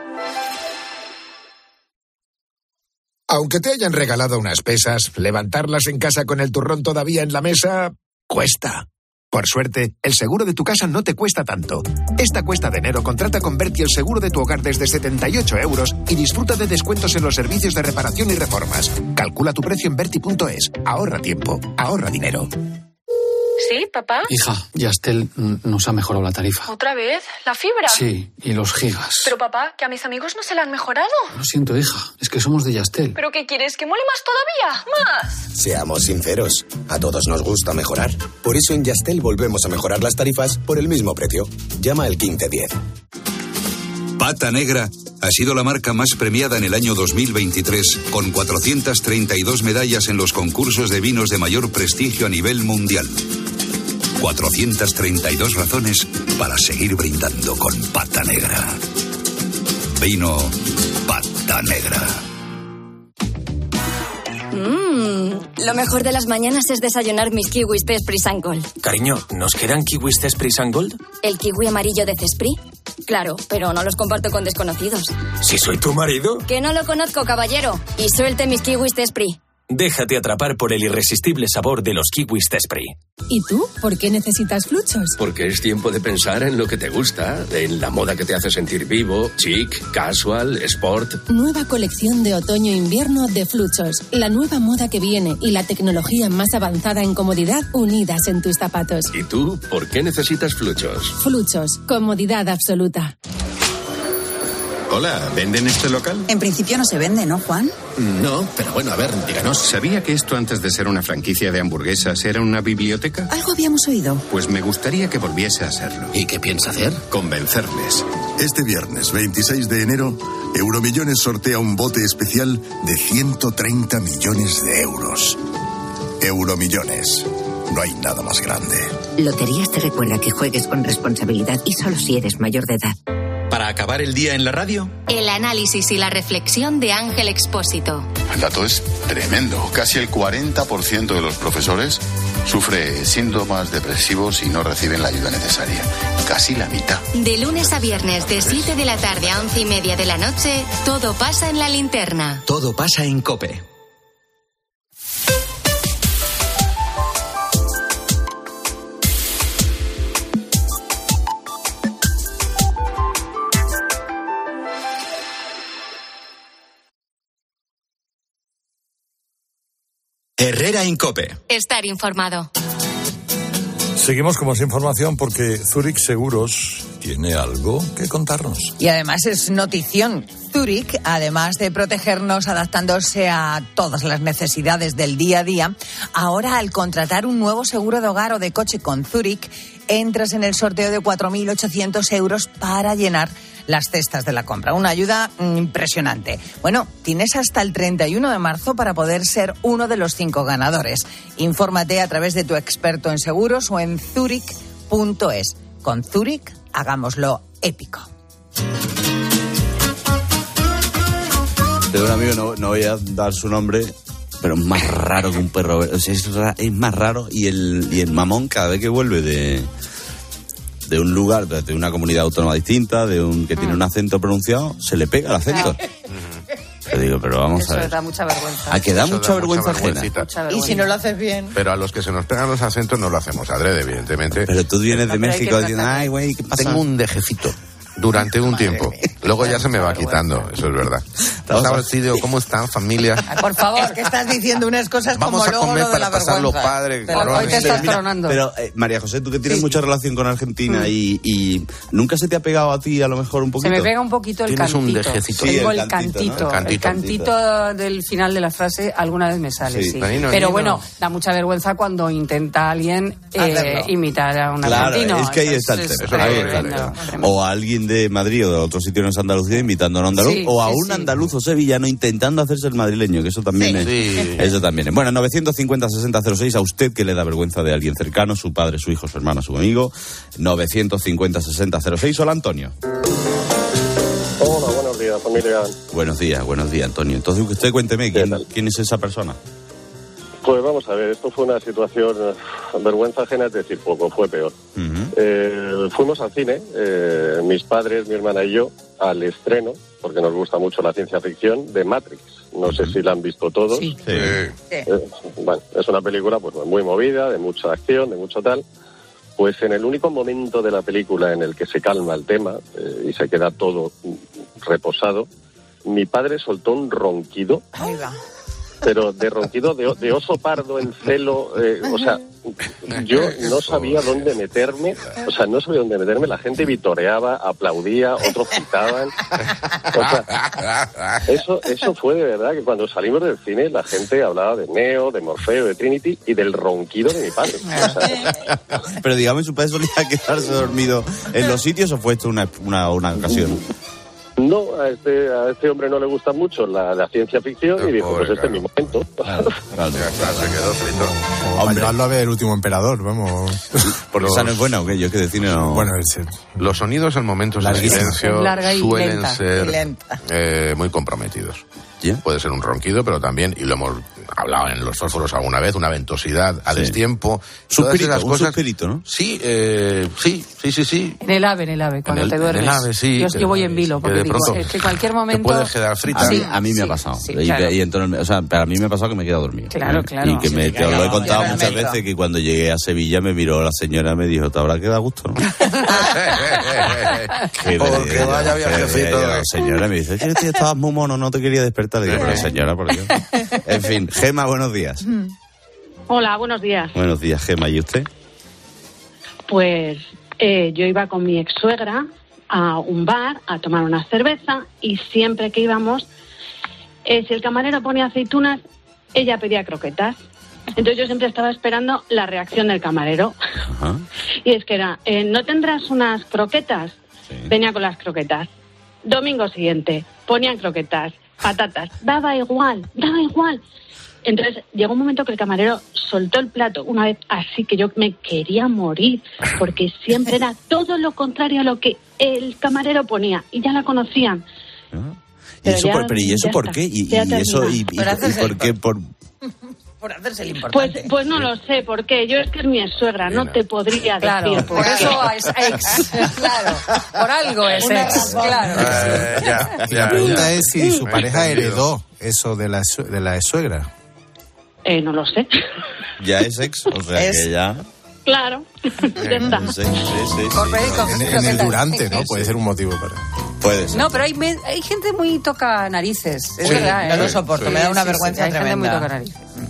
Aunque te hayan regalado unas pesas, levantarlas en casa con el turrón todavía en la mesa cuesta. Por suerte, el seguro de tu casa no te cuesta tanto. Esta cuesta de enero contrata con Berti el seguro de tu hogar desde 78 € y disfruta de descuentos en los servicios de reparación y reformas. Calcula tu precio en Berti.es. Ahorra tiempo, ahorra dinero. ¿Sí, papá? Hija, Yastel nos ha mejorado la tarifa. ¿Otra vez? ¿La fibra? Sí, y los gigas. Pero papá, que a mis amigos no se la han mejorado. Lo siento, hija, es que somos de Yastel. ¿Pero qué quieres? ¿Que mole más todavía? ¡Más! Seamos sinceros, a todos nos gusta mejorar. Por eso en Yastel volvemos a mejorar las tarifas por el mismo precio. Llama al 1510. Pata Negra ha sido la marca más premiada en el año 2023, con 432 medallas en los concursos de vinos de mayor prestigio a nivel mundial. 432 razones para seguir brindando con Pata Negra. Vino Pata Negra. Lo mejor de las mañanas es desayunar mis kiwis Cespris and Gold. Cariño, ¿nos quedan kiwis Cespris and Gold? ¿El kiwi amarillo de Cespris? Claro, pero no los comparto con desconocidos. ¿Si soy tu marido? Que no lo conozco, caballero. Y suelte mis kiwis Cespris. Déjate atrapar por el irresistible sabor de los kiwis Cespris. ¿Y tú? ¿Por qué necesitas Fluchos? Porque es tiempo de pensar en lo que te gusta, en la moda que te hace sentir vivo, chic, casual, sport. Nueva colección de otoño-invierno de Fluchos. La nueva moda que viene y la tecnología más avanzada en comodidad unidas en tus zapatos. ¿Y tú? ¿Por qué necesitas Fluchos? Fluchos. Comodidad absoluta. Hola, ¿venden este local? En principio no se vende, ¿no, Juan? No, pero bueno, a ver, díganos. ¿Sabía que esto antes de ser una franquicia de hamburguesas era una biblioteca? Algo habíamos oído. Pues me gustaría que volviese a serlo. ¿Y qué piensa hacer? Convencerles. Este viernes 26 de enero, Euromillones sortea un bote especial de 130 millones de euros. Euromillones. No hay nada más grande. Loterías te recuerda que juegues con responsabilidad y solo si eres mayor de edad. Para acabar el día en la radio, el análisis y la reflexión de Ángel Expósito. El dato es tremendo. Casi el 40% de los profesores sufre síntomas depresivos y no reciben la ayuda necesaria. Casi la mitad. De lunes a viernes, de 7 de la tarde a 11:30 de la noche, todo pasa en la linterna. Todo pasa en COPE. Herrera Incope. Estar informado. Seguimos con más información porque Zurich Seguros tiene algo que contarnos. Y además es notición. Zurich, además de protegernos adaptándose a todas las necesidades del día a día, ahora al contratar un nuevo seguro de hogar o de coche con Zurich, entras en el sorteo de 4.800 euros para llenar las cestas de la compra. Una ayuda impresionante. Bueno, tienes hasta el 31 de marzo para poder ser uno de los 5 ganadores. Infórmate a través de tu experto en seguros o en zurich.es. Con Zurich, hagámoslo épico. Tengo un amigo, no voy a dar su nombre, pero es más raro que un perro. O sea, es más raro y el mamón cada vez que vuelve de un lugar, de una comunidad autónoma distinta, que tiene un acento pronunciado, se le pega el acento. Te digo, pero vamos a ver. Eso da mucha vergüenza. ¿A que da mucha vergüenza ajena? Y si no lo haces bien. Pero a los que se nos pegan los acentos no lo hacemos adrede, evidentemente. Pero tú vienes de México diciendo, ay, güey, ¿qué pasa? Tengo un dejecito durante un tiempo. Luego ya se me va quitando, eso es verdad. ¿Cómo están, familia? Por favor, que estás diciendo unas cosas vamos como a comer luego lo de para la pasar los vergüenza. padres. Hoy te estás coronando. Pero, María José, tú que tienes mucha relación con Argentina y ¿nunca se te ha pegado a ti a lo mejor un poquito? Se me pega un poquito el cantito. Tienes un dejecito. Tengo Sí, el cantito. ¿no? El cantito del final de la frase alguna vez me sale, sí. Pero bueno, da mucha vergüenza cuando intenta alguien imitar a un argentino. Es que ahí está el tema. O a alguien de Madrid o de otro sitio en Andalucía imitando a un andaluz, o a un andaluz o sevillano intentando hacerse el madrileño, que eso también es. Eso también es. Bueno, 950-6006, a usted que le da vergüenza de alguien cercano, su padre, su hijo, su hermano, su amigo. 950-6006. Hola, Antonio. Hola, buenos días, familia. Buenos días, Antonio. Entonces, usted cuénteme, ¿quién es esa persona? Pues vamos a ver, esto fue una situación, vergüenza ajena, es decir, poco, fue peor. Fuimos al cine, mis padres, mi hermana y yo, al estreno, porque nos gusta mucho la ciencia ficción, de Matrix. No sé si la han visto todos. Sí. Bueno, es una película pues muy movida, de mucha acción, de mucho tal. Pues en el único momento de la película en el que se calma el tema y se queda todo reposado, mi padre soltó un ronquido. Ahí va. Pero de ronquido de oso pardo en celo, o sea, yo no sabía dónde meterme, la gente vitoreaba, aplaudía, otros gritaban, o sea, eso fue de verdad que cuando salimos del cine la gente hablaba de Neo, de Morfeo, de Trinity y del ronquido de mi padre. O sea, pero digamos, ¿su padre solía quedarse dormido en los sitios o fue esto una ocasión? No, a este hombre no le gusta mucho la ciencia ficción y dijo, pues este es mi momento. Claro, se quedó frito. Para llevarlo a ver El último emperador, vamos. Porque esa no es buena, ¿o qué? Yo es que de cine no... Bueno, los sonidos en momentos de silencio suelen ser muy comprometidos. ¿Sí? Puede ser un ronquido, pero también, y lo hemos hablado en los fósforos alguna vez, una ventosidad a destiempo. Suspirito, ¿no? Sí. En el ave, cuando te duermes. En el ave, sí. Yo es que voy en vilo, porque digo, es que en cualquier momento... Te puedes quedar frita. A mí me ha pasado. Claro. Y entonces, o sea, para mí me ha pasado que me he quedado dormido. Claro. Y que te lo he contado muchas veces, que cuando llegué a Sevilla me miró la señora y me dijo, te habrá quedado a gusto, ¿no? Porque vaya viajecito. La señora me dice, tío, estabas muy mono, no te quería despertar. Digo, pero señora, por Dios. En fin, Gema, buenos días. Hola, buenos días. Buenos días, Gema. ¿Y usted? Pues yo iba con mi ex-suegra a un bar a tomar una cerveza y siempre que íbamos, si el camarero ponía aceitunas, ella pedía croquetas. Entonces yo siempre estaba esperando la reacción del camarero. Ajá. Y es que era, ¿no tendrás unas croquetas? Sí. Venía con las croquetas. Domingo siguiente, ponían croquetas, patatas. Daba igual. Entonces llegó un momento que el camarero soltó el plato una vez así que yo me quería morir, porque siempre era todo lo contrario a lo que el camarero ponía y ya la conocían. ¿Y eso por qué? ¿Y eso por qué? Por hacerse el importante. Pues no lo sé, ¿por qué? Yo es que es mi suegra, no te podría decir. Por eso es ex. Claro, por algo es ex. Claro. La pregunta es si su pareja heredó eso de la suegra. No lo sé. Ya es ex, o sea que ya... Claro, ya está. En el durante, ¿no? Puede ser un motivo para... Puede ser. No, pero hay gente muy toca narices. Es verdad, no lo soporto, me da una vergüenza hay tremenda. Gente muy toca narices.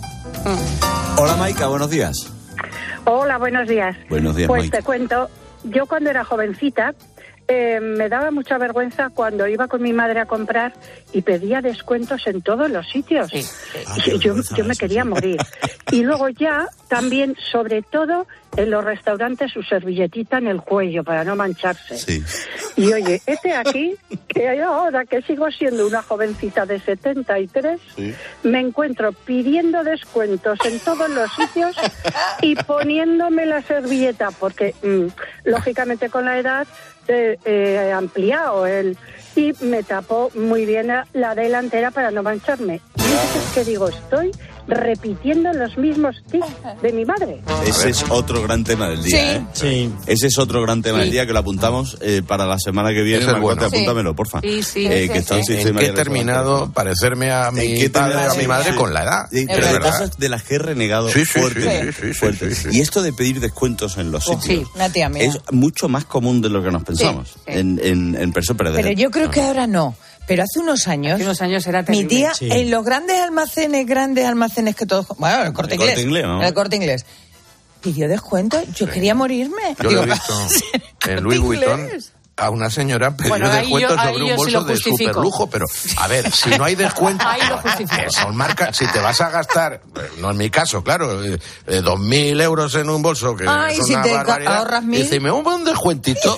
Hola, Maika, buenos días. Hola, buenos días. Buenos días, Pues Maika. te cuento, yo cuando era jovencita me daba mucha vergüenza cuando iba con mi madre a comprar y pedía descuentos en todos los sitios. Yo me quería morir. Y luego ya también, sobre todo, en los restaurantes, su servilletita en el cuello para no mancharse. Sí. Y oye, aquí, que yo ahora que sigo siendo una jovencita de 73, me encuentro pidiendo descuentos en todos los sitios y poniéndome la servilleta, porque lógicamente con la edad he ampliado y me tapó muy bien la delantera para no mancharme. Y entonces, ¿qué digo? Estoy repitiendo los mismos tics de mi madre. Ese es otro gran tema del día, ¿eh? Sí. Ese es otro gran tema del día que lo apuntamos para la semana que viene. Ese es bueno. Apúntamelo, porfa. Que está un sistema ¿En qué he terminado parecerme a mi padre, a mi madre con la edad? Pero hay cosas de las que he renegado fuerte. Y esto de pedir descuentos en los sitios una tía mía. es mucho más común de lo que nos pensamos en personas. Pero yo creo que ahora no. Pero hace unos años era terrible. mi tía, en los grandes almacenes que todos... Bueno, el Corte Inglés. El Corte Inglés. Pidió descuento. Yo quería morirme. Yo lo he visto en Louis Vuitton. A una señora pidió descuento sobre un bolso de superlujo, pero a ver, si no hay descuento, son marcas, si te vas a gastar, no en mi caso, claro, 2.000 euros en un bolso, que es si una te barbaridad, ahorras 1.000. y dice, me un descuentito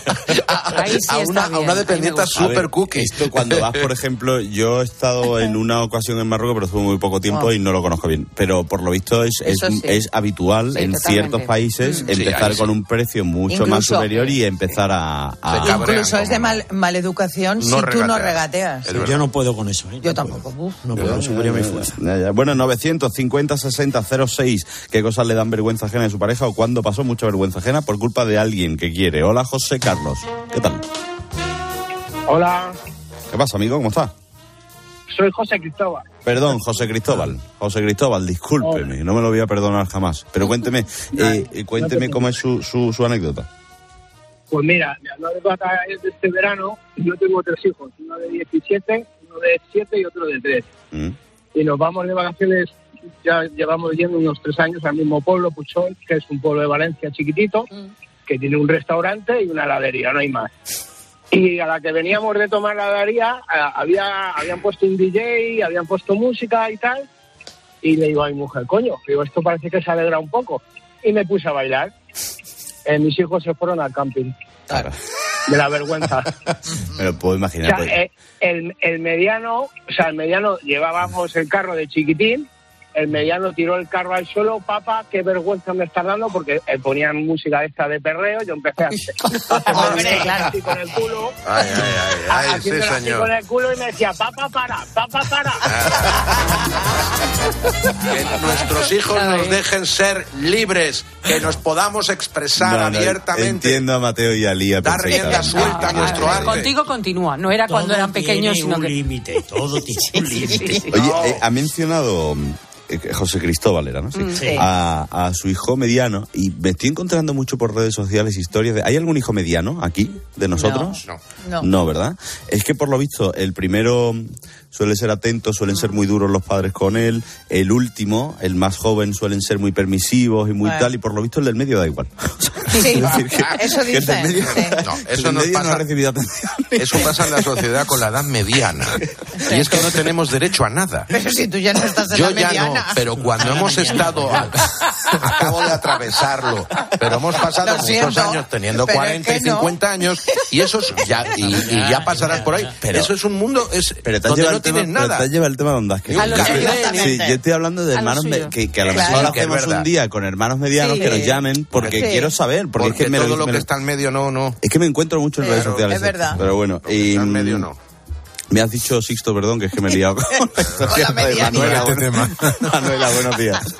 a una dependienta super cookie. Esto cuando vas, por ejemplo, yo he estado en una ocasión en Marruecos, pero estuve muy poco tiempo y no lo conozco bien, pero por lo visto es habitual en ciertos países empezar con un precio mucho más superior y empezar a incluso es de maleducación si tú no regateas. Yo no puedo con eso. Yo tampoco. No puedo, superaría mi fuerza. Bueno, 950-60-06. ¿Qué cosas le dan vergüenza ajena de su pareja o cuándo pasó mucha vergüenza ajena por culpa de alguien que quiere? Hola, José Carlos. ¿Qué tal? Hola. ¿Qué pasa, amigo? ¿Cómo estás? Soy José Cristóbal. Perdón, José Cristóbal. José Cristóbal, discúlpeme. No me lo voy a perdonar jamás. Pero cuénteme, cómo es su anécdota. Pues mira, la anécdota es de este verano. Yo tengo 3 hijos, uno de 17, uno de 7 y otro de 3. Y nos vamos de vacaciones, ya llevamos yendo unos 3 años al mismo pueblo, Puchol, que es un pueblo de Valencia chiquitito, que tiene un restaurante y una heladería, no hay más. Y a la que veníamos de tomar la heladería, habían puesto un DJ, habían puesto música y tal, y le digo a mi mujer, coño, digo, esto parece que se alegra un poco. Y me puse a bailar. Mis hijos se fueron al camping. Claro. De la vergüenza. Me lo puedo imaginar. O sea, el mediano llevábamos el carro de chiquitín, el mediano tiró el carro al suelo, papá, qué vergüenza me estás dando, porque ponían música esta de perreo, yo empecé a hacer así con el culo. Haciendo así con el culo y me decía, papá, para. Que nuestros hijos nos dejen ser libres, que nos podamos expresar abiertamente. Entiendo a Mateo y a Lía. Dar rienda suelta a nuestro arte. Contigo continúa, no era cuando eran pequeños, sino que... Todo tiene un límite. Oye, ha mencionado... José Cristóbal era, ¿no? Sí. A su hijo mediano, y me estoy encontrando mucho por redes sociales historias de... ¿Hay algún hijo mediano aquí, de nosotros? No, ¿verdad? Es que por lo visto, el primero suele ser atento, suelen ser muy duros los padres con él, el último, el más joven, suelen ser muy permisivos y muy tal, y por lo visto el del medio da igual. Sí, eso dice. No, eso no pasa. No ha recibido atención. Eso pasa en la sociedad con la edad mediana. Y es que no tenemos derecho a nada. Pero si tú ya no estás en la mediana. Yo ya no, pero cuando hemos estado... acabo de atravesarlo, pero hemos pasado muchos años teniendo 40 y 50 años, y eso es ya, y ya pasarás por ahí. Pero eso es un mundo donde no tienes nada. Pero te has llevado el tema donde has querido. Sí, yo estoy hablando de hermanos que a lo mejor hacemos un día con hermanos medianos que nos llamen, porque quiero saber. Porque es que todo lo que está en medio no. Es que me encuentro mucho en redes sociales. Es verdad. Pero bueno. Y en medio no. Me has dicho, Sixto, perdón, que es que me he liado con la medianía. Manuela, buenos días.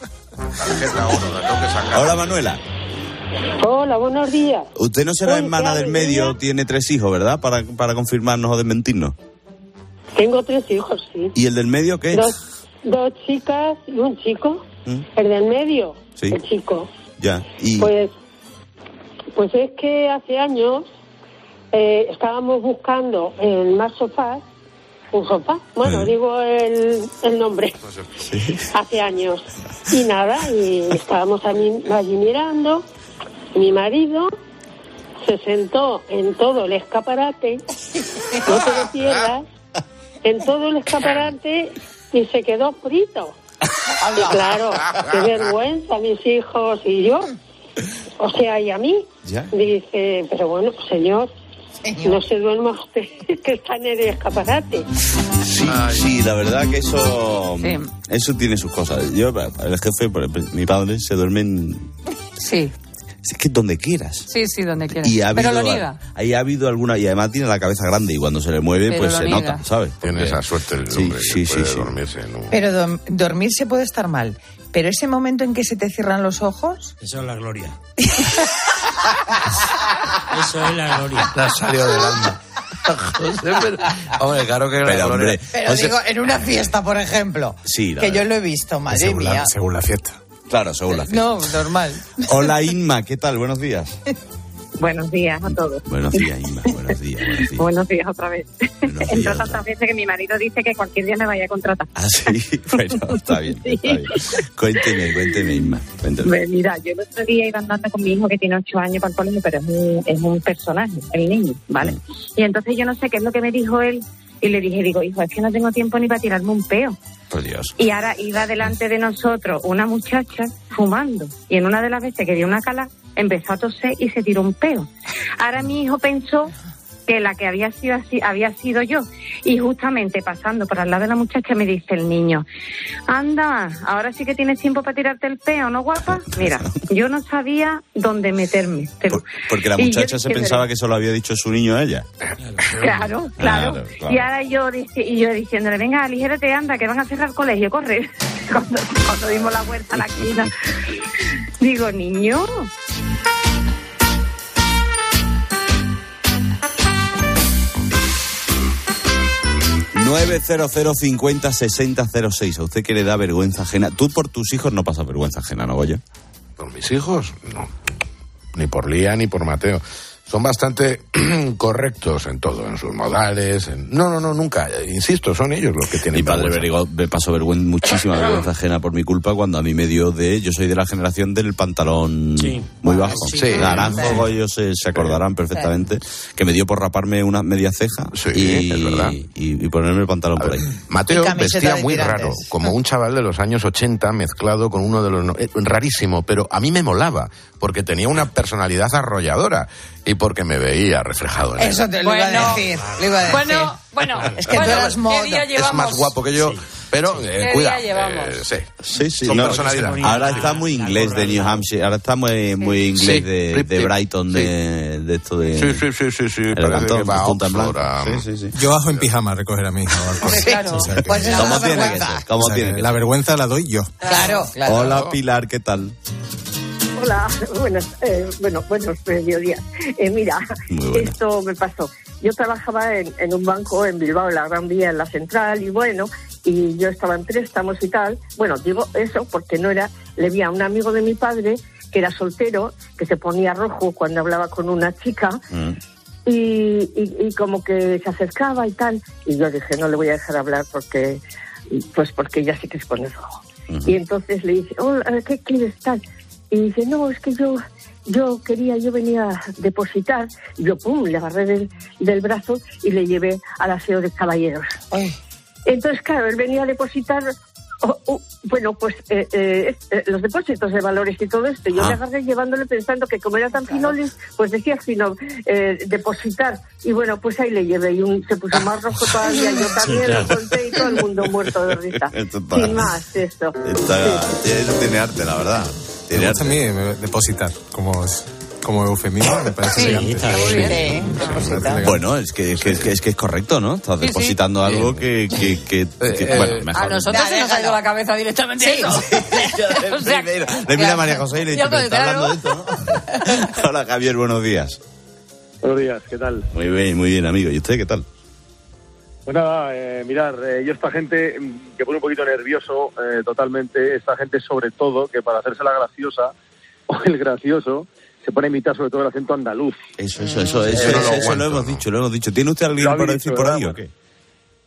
Hola, Manuela. Hola, buenos días. Usted no será hermana del medio, tiene 3 hijos, ¿verdad? Para confirmarnos o desmentirnos. Tengo 3 hijos, sí. ¿Y el del medio qué es? 2 chicas y un chico. El del medio, el chico. Ya. ¿Y? Pues es que hace años estábamos buscando en Más Sofás un sofá. Bueno, digo el nombre. Sí. Hace años. Y nada, y estábamos allí mirando. Mi marido se sentó en todo el escaparate, no te lo pierdas, en todo el escaparate y se quedó frito. Y claro, qué vergüenza, mis hijos y yo. O sea, y a mí, dice, pero bueno, señor, no se duerma usted, que está en el escaparate. Sí, la verdad que eso tiene sus cosas. Yo, el jefe, mi padre, se duerme en... Sí. Es que donde quieras. Sí, donde quieras. Pero lo niega. Ahí ha habido alguna... Y además tiene la cabeza grande y cuando se le mueve, pero pues se nota, ¿sabes? Tiene esa suerte el hombre que puede dormirse. ¿No? Pero dormirse puede estar mal. Pero ese momento en que se te cierran los ojos... Eso es la gloria. Eso es la gloria. La salió del alma. Hombre, claro que la gloria. Pero digo, en una fiesta, por ejemplo. Sí, que yo lo he visto, madre mía. Según la fiesta. Claro, según la fiesta. No, normal. Hola, Inma, ¿qué tal? Buenos días. Buenos días a todos. Buenos días, Inma. Buenos días. Buenos días otra vez. Entre tantas veces que mi marido dice que cualquier día me vaya a contratar. Ah, sí. Bueno, está bien. Sí. Está bien. Cuénteme, Inma. Pues mira, yo el otro día iba andando con mi hijo que tiene 8 años para el colegio, pero es un personaje, el niño, ¿vale? Y entonces yo no sé qué es lo que me dijo él. Y le dije, hijo, es que no tengo tiempo ni para tirarme un peo. Por Dios. Y ahora iba delante de nosotros una muchacha fumando. Y en una de las veces que dio una cala, empezó a toser y se tiró un peo. Ahora mi hijo pensó que la que había sido así había sido yo. Y justamente pasando por al lado de la muchacha me dice el niño, anda, ahora sí que tienes tiempo para tirarte el peo, ¿no, guapa? Mira, yo no sabía dónde meterme. Porque la muchacha se pensaba que eso lo había dicho su niño a ella. Claro. Y ahora yo diciéndole, venga, aligérate, anda, que van a cerrar el colegio, corre. Cuando dimos la vuelta a la esquina. Digo, niño... 900506006. ¿A usted que le da vergüenza ajena? Tú por tus hijos no pasas vergüenza ajena, ¿no, Goya? ¿Por mis hijos? No. Ni por Lía ni por Mateo. Son bastante correctos en todo, en sus modales. No, nunca. Insisto, son ellos los que tienen. Mi padre me pasó muchísima vergüenza ajena por mi culpa cuando a mí me dio yo soy de la generación del pantalón muy bajo. Sí. Naranjo, ellos se acordarán perfectamente. Que me dio por raparme una media ceja es verdad. Y ponerme el pantalón por ahí. Mateo vestía muy raro, como un chaval de los años 80 mezclado con uno de los... rarísimo, pero a mí me molaba, porque tenía una personalidad arrolladora. Y porque me veía reflejado en él. Eso te lo iba a decir. Bueno, es que tú eras moda. Es más guapo que yo, pero cuidado. Sí. Son personalidad. Ahora está muy inglés de New Hampshire. Ahora está muy inglés de Brighton, de esto de... Sí. El cantón, punta en blanco. Sí. Yo bajo en pijama a recoger a mi hijo. Claro. Pues ¿Cómo tiene que ser? ¿Cómo tiene que ser? La vergüenza la doy yo. Claro. Hola, Pilar, ¿qué tal? Hola, buenos mediodías. Mira, esto me pasó. Yo trabajaba en un banco en Bilbao, en la Gran Vía, en la Central, y yo estaba en préstamos y tal. Bueno, digo eso porque le vi a un amigo de mi padre que era soltero, que se ponía rojo cuando hablaba con una chica, y como que se acercaba y tal. Y yo dije, no le voy a dejar hablar porque ya sé que se pone rojo. Y entonces le dije, ¿qué quieres tal? Y dice, no, es que yo venía a depositar. Y yo, le agarré del brazo y le llevé al aseo de caballeros. Entonces, claro, él venía a depositar, los depósitos de valores y todo esto. Yo le agarré llevándole pensando que como era tan finolis, pues decía fino, depositar. Y bueno, pues ahí le llevé y se puso más rojo todavía. Yo también lo conté y todo el mundo muerto de risa. Sin más, esto. Tiene arte, la verdad. Me gusta a mí depositar, como eufemismo, me parece elegante. Bueno, es que es correcto, ¿no? Estás depositando algo que bueno, mejor. A nosotros se nos ha ido la cabeza directamente eso. Le mira a María José y le dice, está hablando de esto, ¿no? Hola, Javier, buenos días. Buenos días, ¿qué tal? Muy bien, amigo. ¿Y usted qué tal? Pues nada, yo esta gente que pone un poquito nervioso totalmente, esta gente sobre todo que para hacerse la graciosa o el gracioso se pone a imitar sobre todo el acento andaluz. Eso lo hemos dicho. ¿Tiene usted alguien para decir por ahí o qué?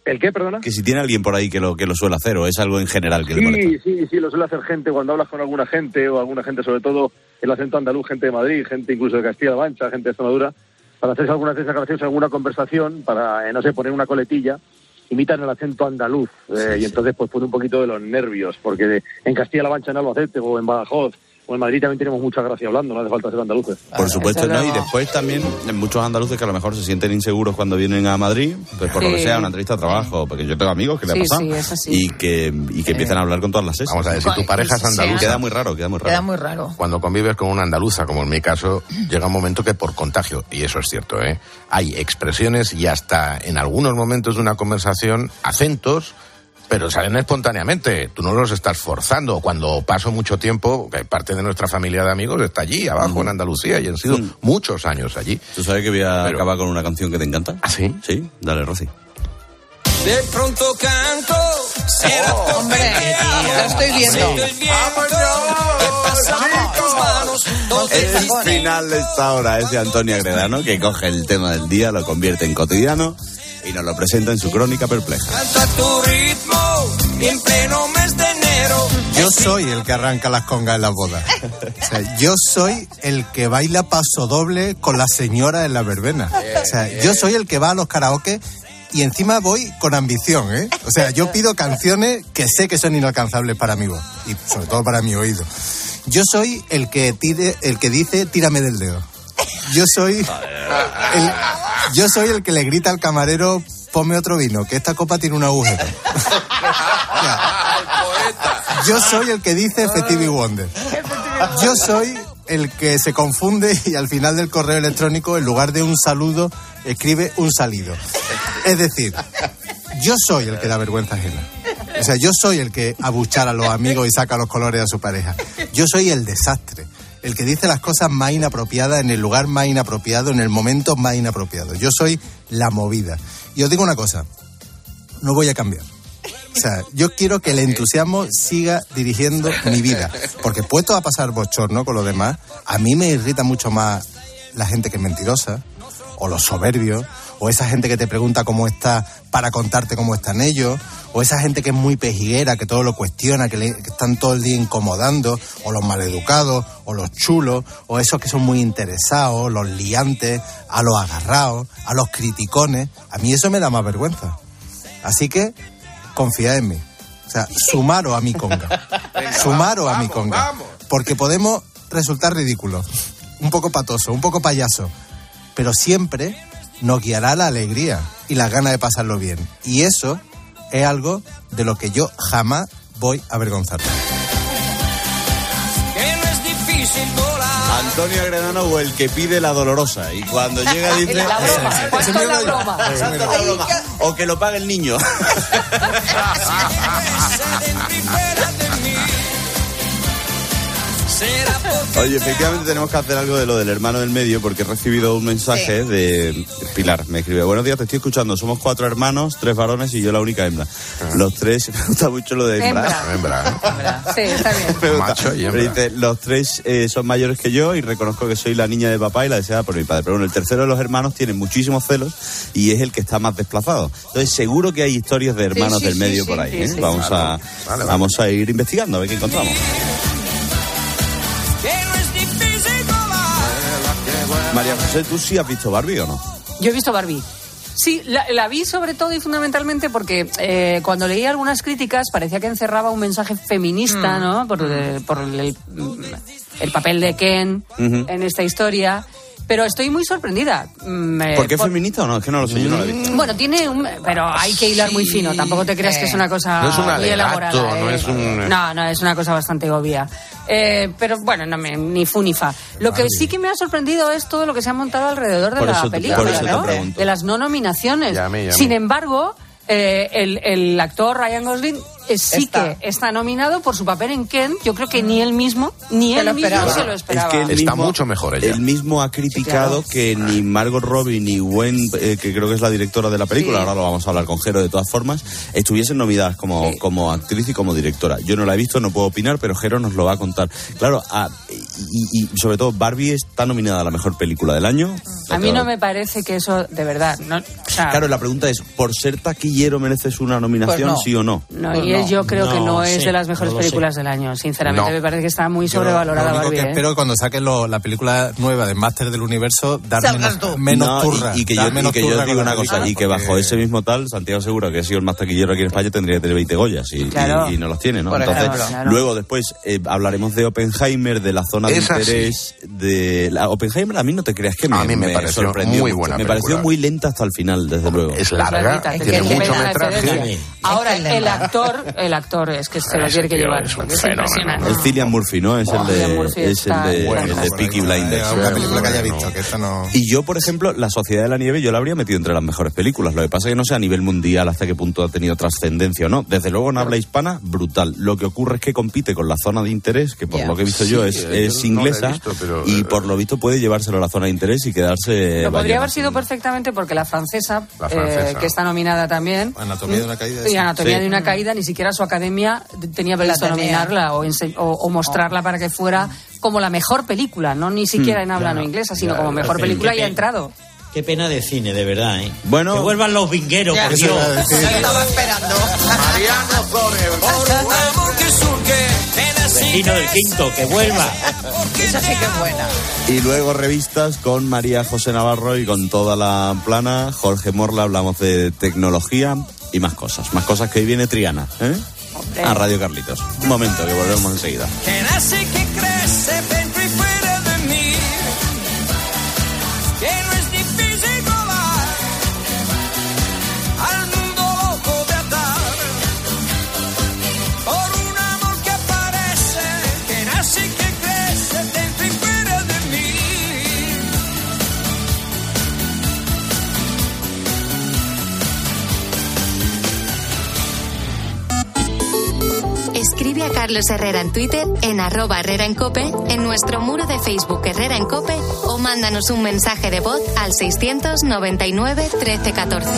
¿El qué, perdona? Que si tiene alguien por ahí que lo suele hacer, o es algo en general que le molesta. Sí, lo suele hacer gente cuando hablas con alguna gente, o alguna gente, sobre todo el acento andaluz, gente de Madrid, gente incluso de Castilla-La Mancha, gente de Extremadura, para hacerse alguna vez graciosa, alguna conversación, para, no sé, poner una coletilla, imitan el acento andaluz, y entonces pues pone un poquito de los nervios, porque en Castilla-La Mancha, en Albacete o en Badajoz o en Madrid también tenemos mucha gracia hablando, no hace falta ser andaluces. Por supuesto, ¿no? Y después también muchos andaluces que a lo mejor se sienten inseguros cuando vienen a Madrid, pues por lo que sea, una entrevista de trabajo, porque yo tengo amigos que le ha pasado, y que empiezan a hablar con todas las S. Vamos a ver, si tu pareja es andaluza... Queda muy raro. Queda muy raro. Cuando convives con una andaluza, como en mi caso, llega un momento que por contagio, y eso es cierto, hay expresiones y hasta en algunos momentos de una conversación, acentos, pero salen espontáneamente, tú no los estás forzando. Cuando paso mucho tiempo, parte de nuestra familia de amigos está allí, abajo en Andalucía, y han sido muchos años allí. ¿Tú sabes que voy a acabar con una canción que te encanta? ¿Ah, sí? Sí, dale, Rosy. De pronto canto, será hombre, lo estoy viendo. El final de esta hora es de Antonio Agredano, que coge el tema del día, lo convierte en cotidiano y nos lo presenta en su crónica perpleja. Canta tu ritmo en pleno mes de enero. Yo soy el que arranca las congas en las bodas. O sea, yo soy el que baila paso doble con la señora en la verbena. O sea, yo soy el que va a los karaoke y encima voy con ambición, ¿eh? O sea, yo pido canciones que sé que son inalcanzables para mi voz y sobre todo para mi oído. Yo soy el que dice tírame del dedo. Yo soy el que le grita al camarero, ponme otro vino, que esta copa tiene un agujero. Yo soy el que dice Stevie Wonder. Yo soy el que se confunde y al final del correo electrónico, en lugar de un saludo, escribe un salido. Es decir, yo soy el que da vergüenza ajena. O sea, yo soy el que abuchara a los amigos y saca los colores a su pareja. Yo soy el desastre, el que dice las cosas más inapropiadas en el lugar más inapropiado, en el momento más inapropiado. Yo soy la movida. Y os digo una cosa, no voy a cambiar. O sea, yo quiero que el entusiasmo siga dirigiendo mi vida. Porque puesto a pasar bochorno con los demás, a mí me irrita mucho más la gente que es mentirosa, o los soberbios, o esa gente que te pregunta cómo está para contarte cómo están ellos, o esa gente que es muy pejiguera, que todo lo cuestiona, que están todo el día incomodando, o los maleducados, o los chulos, o esos que son muy interesados, los liantes, a los agarrados, a los criticones. A mí eso me da más vergüenza. Así que confiad en mí. O sea, sumaros a mi conga. Sumaros a mi conga. Porque podemos resultar ridículos, un poco patosos, un poco payasos, pero siempre nos guiará la alegría y las ganas de pasarlo bien. Y eso es algo de lo que yo jamás voy a avergonzarme. Antonio Agredano, o el que pide la dolorosa, y cuando llega dice la broma. O que lo pague el niño. Oye, efectivamente tenemos que hacer algo de lo del hermano del medio, porque he recibido un mensaje de Pilar. Me escribe: buenos días, te estoy escuchando. Somos 4 hermanos, 3 varones y yo la única hembra. Los 3, me gusta mucho lo de hembra. Sí, está bien. Macho y hembra. Dice, los 3 son mayores que yo y reconozco que soy la niña de papá y la deseada por mi padre. Pero bueno, el tercero de los hermanos tiene muchísimos celos y es el que está más desplazado. Entonces seguro que hay historias de hermanos del medio por ahí. Sí. Vamos a ir investigando a ver qué encontramos. María José, ¿tú sí has visto Barbie o no? Yo he visto Barbie. Sí, la vi sobre todo y fundamentalmente porque cuando leí algunas críticas parecía que encerraba un mensaje feminista, ¿no? Por el papel de Ken en esta historia. Pero estoy muy sorprendida. ¿Por qué feminista o no? Es que no lo sé, yo no la he visto. Bueno, pero hay que hilar muy fino. Tampoco te creas que es una cosa no es un muy alegato, elaborada. no es un... No, es una cosa bastante obvia. Pero bueno, ni fu ni fa. Lo que sí que me ha sorprendido es todo lo que se ha montado alrededor de la película, ¿no? De las no nominaciones. Llame. Sin embargo, el actor Ryan Gosling que está nominado por su papel en Ken. Yo creo que ni él mismo se lo esperaba. Es que está mucho mejor ella. Él mismo ha criticado que ni Margot Robbie ni Gwen, que creo que es la directora de la película, ahora lo vamos a hablar con Jero de todas formas, estuviesen nominadas como actriz y como directora. Yo no la he visto, no puedo opinar, pero Jero nos lo va a contar. Claro, y sobre todo Barbie está nominada a la mejor película del año A mí no me parece que eso, de verdad, no, o sea, claro, la pregunta es, ¿por ser taquillero mereces una nominación, sí o no? No, y yo creo que no es de las mejores películas del año, sinceramente. Me parece que está muy sobrevalorada. Lo único Barbie, que espero cuando saquen la película nueva de Máster del Universo, dar menos turra. Y que yo digo una cosa, y que bajo ese mismo tal, Santiago Segura, que ha sido el más taquillero aquí en España, tendría que tener 20 Goyas, y no los tiene, ¿no? Entonces, luego después hablaremos de Oppenheimer, de la zona de interés, de la Oppenheimer. A mí no te creas que a mí me pareció sorprendió muy buena. Me pareció muy lenta hasta el final, desde luego. Es larga, tiene mucho metraje. Ahora, el actor es que se lo tiene que llevar. Es impresionante. El Cillian Murphy, ¿no? Es el de Peaky Blinders. Una película que haya visto, que esta no... Y yo, por ejemplo, La Sociedad de la Nieve, yo la habría metido entre las mejores películas. Lo que pasa es que no sé a nivel mundial hasta qué punto ha tenido trascendencia o no. Desde luego, en habla hispana, brutal. Lo que ocurre es que compite con la zona de interés, que por lo que he visto yo es inglesa, y por lo visto puede llevárselo a la zona de interés y quedarse... Lo podría haber sido perfectamente porque la francesa, que está nominada también... Anatomía de una caída. Y Anatomía de una caída, ni siquiera su academia tenía previsto nominarla o mostrarla para que fuera como la mejor película, no ni siquiera en habla no inglesa, sino como mejor película y ha entrado. Qué pena de cine, de verdad, ¿eh? Bueno, que vuelvan los vingueros, por Dios. Estaba esperando. Mariano Vecino del Quinto, que vuelva. Esa sí que es buena. Y luego revistas con María José Navarro y con toda la plana. Jorge Morla, hablamos de tecnología y más cosas que hoy viene Triana, ¿eh? A Radio Carlitos. Un momento, que volvemos enseguida. Que nace, que crece dentro y fuera de mí, que no es difícil probar al mundo loco de atar por un amor que aparece, que nace, que crece dentro y fuera de mí. Escribe a Carlos Herrera en Twitter, en @Herrera en Cope, en nuestro muro de Facebook Herrera en Cope, o mándanos un mensaje de voz al 699 13 14.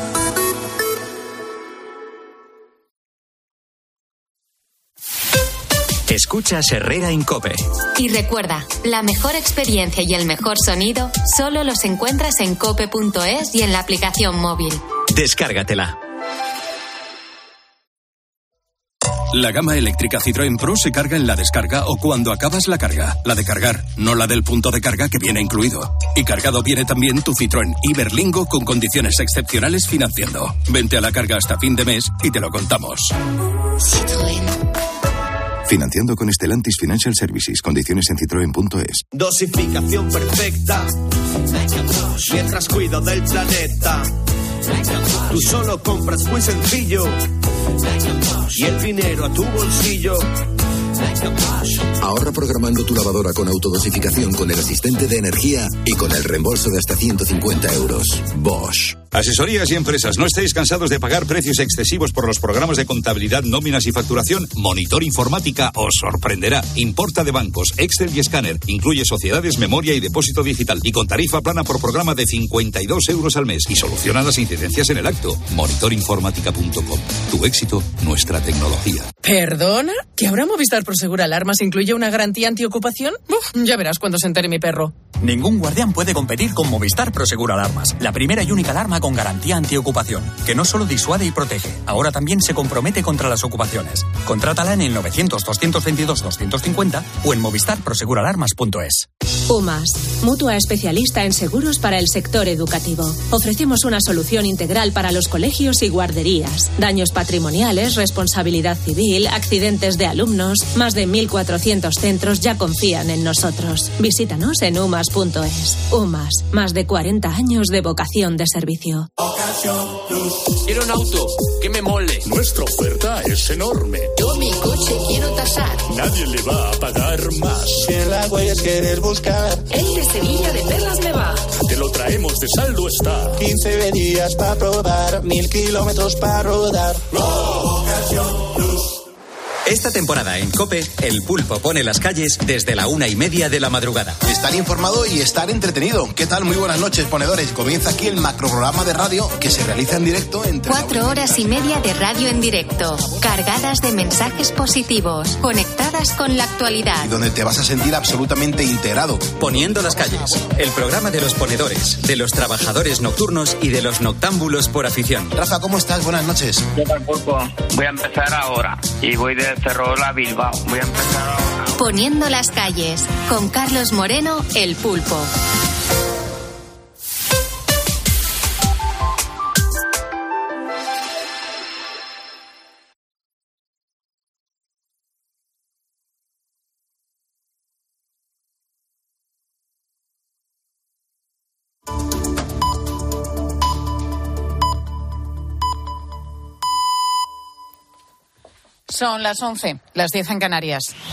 Escuchas Herrera en Cope. Y recuerda, la mejor experiencia y el mejor sonido solo los encuentras en cope.es y en la aplicación móvil. Descárgatela. La gama eléctrica Citroën Pro se carga en la descarga o cuando acabas la carga. La de cargar, no la del punto de carga que viene incluido. Y cargado viene también tu Citroën Iberlingo con condiciones excepcionales financiando. Vente a la carga hasta fin de mes y te lo contamos. Citroën. Financiando con Stellantis Financial Services. Condiciones en citroen.es. Dosificación perfecta. Mientras cuido del planeta. Tú solo compras muy sencillo. Y el dinero a tu bolsillo. Ahorra programando tu lavadora con autodosificación con el asistente de energía y con el reembolso de hasta 150 euros. Bosch. Asesorías y empresas, ¿no estáis cansados de pagar precios excesivos por los programas de contabilidad, nóminas y facturación? Monitor Informática os sorprenderá. Importa de bancos, Excel y escáner. Incluye sociedades, memoria y depósito digital. Y con tarifa plana por programa de 52 euros al mes. Y soluciona las incidencias en el acto. Monitorinformática.com. Tu éxito, nuestra tecnología. ¿Perdona? ¿Que ahora Movistar Prosegur Alarmas incluye una garantía antiocupación? Ya verás cuando se entere mi perro. Ningún guardián puede competir con Movistar Prosegur Alarmas, la primera y única alarma con garantía antiocupación, que no solo disuade y protege, ahora también se compromete contra las ocupaciones. Contrátala en el 900-222-250 o en movistarproseguralarmas.es. UMAS, mutua especialista en seguros para el sector educativo. Ofrecemos una solución integral para los colegios y guarderías. Daños patrimoniales, responsabilidad civil, accidentes de alumnos. Más de 1.400 centros ya confían en nosotros. Visítanos en umas.es. UMAS, más de 40 años de vocación de servicio. Quiero un auto que me mole. Nuestra oferta es enorme. Yo mi coche quiero tasar. Nadie le va a pagar más. Si en la huellas quieres buscar, el de Sevilla de Perlas me va. Te lo traemos de saldo está. 15 días para probar, 1000 kilómetros para rodar. Esta temporada en COPE, El Pulpo pone las calles desde la 1:30 de la madrugada. Estar informado y estar entretenido. ¿Qué tal? Muy buenas noches, ponedores. Comienza aquí el macroprograma de radio que se realiza en directo entre 4 horas y media de radio en directo, cargadas de mensajes positivos, conectadas con la actualidad. y donde te vas a sentir absolutamente integrado. Poniendo las calles, el programa de los ponedores, de los trabajadores nocturnos y de los noctámbulos por afición. Rafa, ¿cómo estás? Buenas noches. ¿Qué tal, Pulpo? Voy a empezar ahora y voy de Ferrol a Bilbao. Voy a empezar ahora. Poniendo las calles, con Carlos Moreno, El Pulpo. Son las 11, las 10 en Canarias.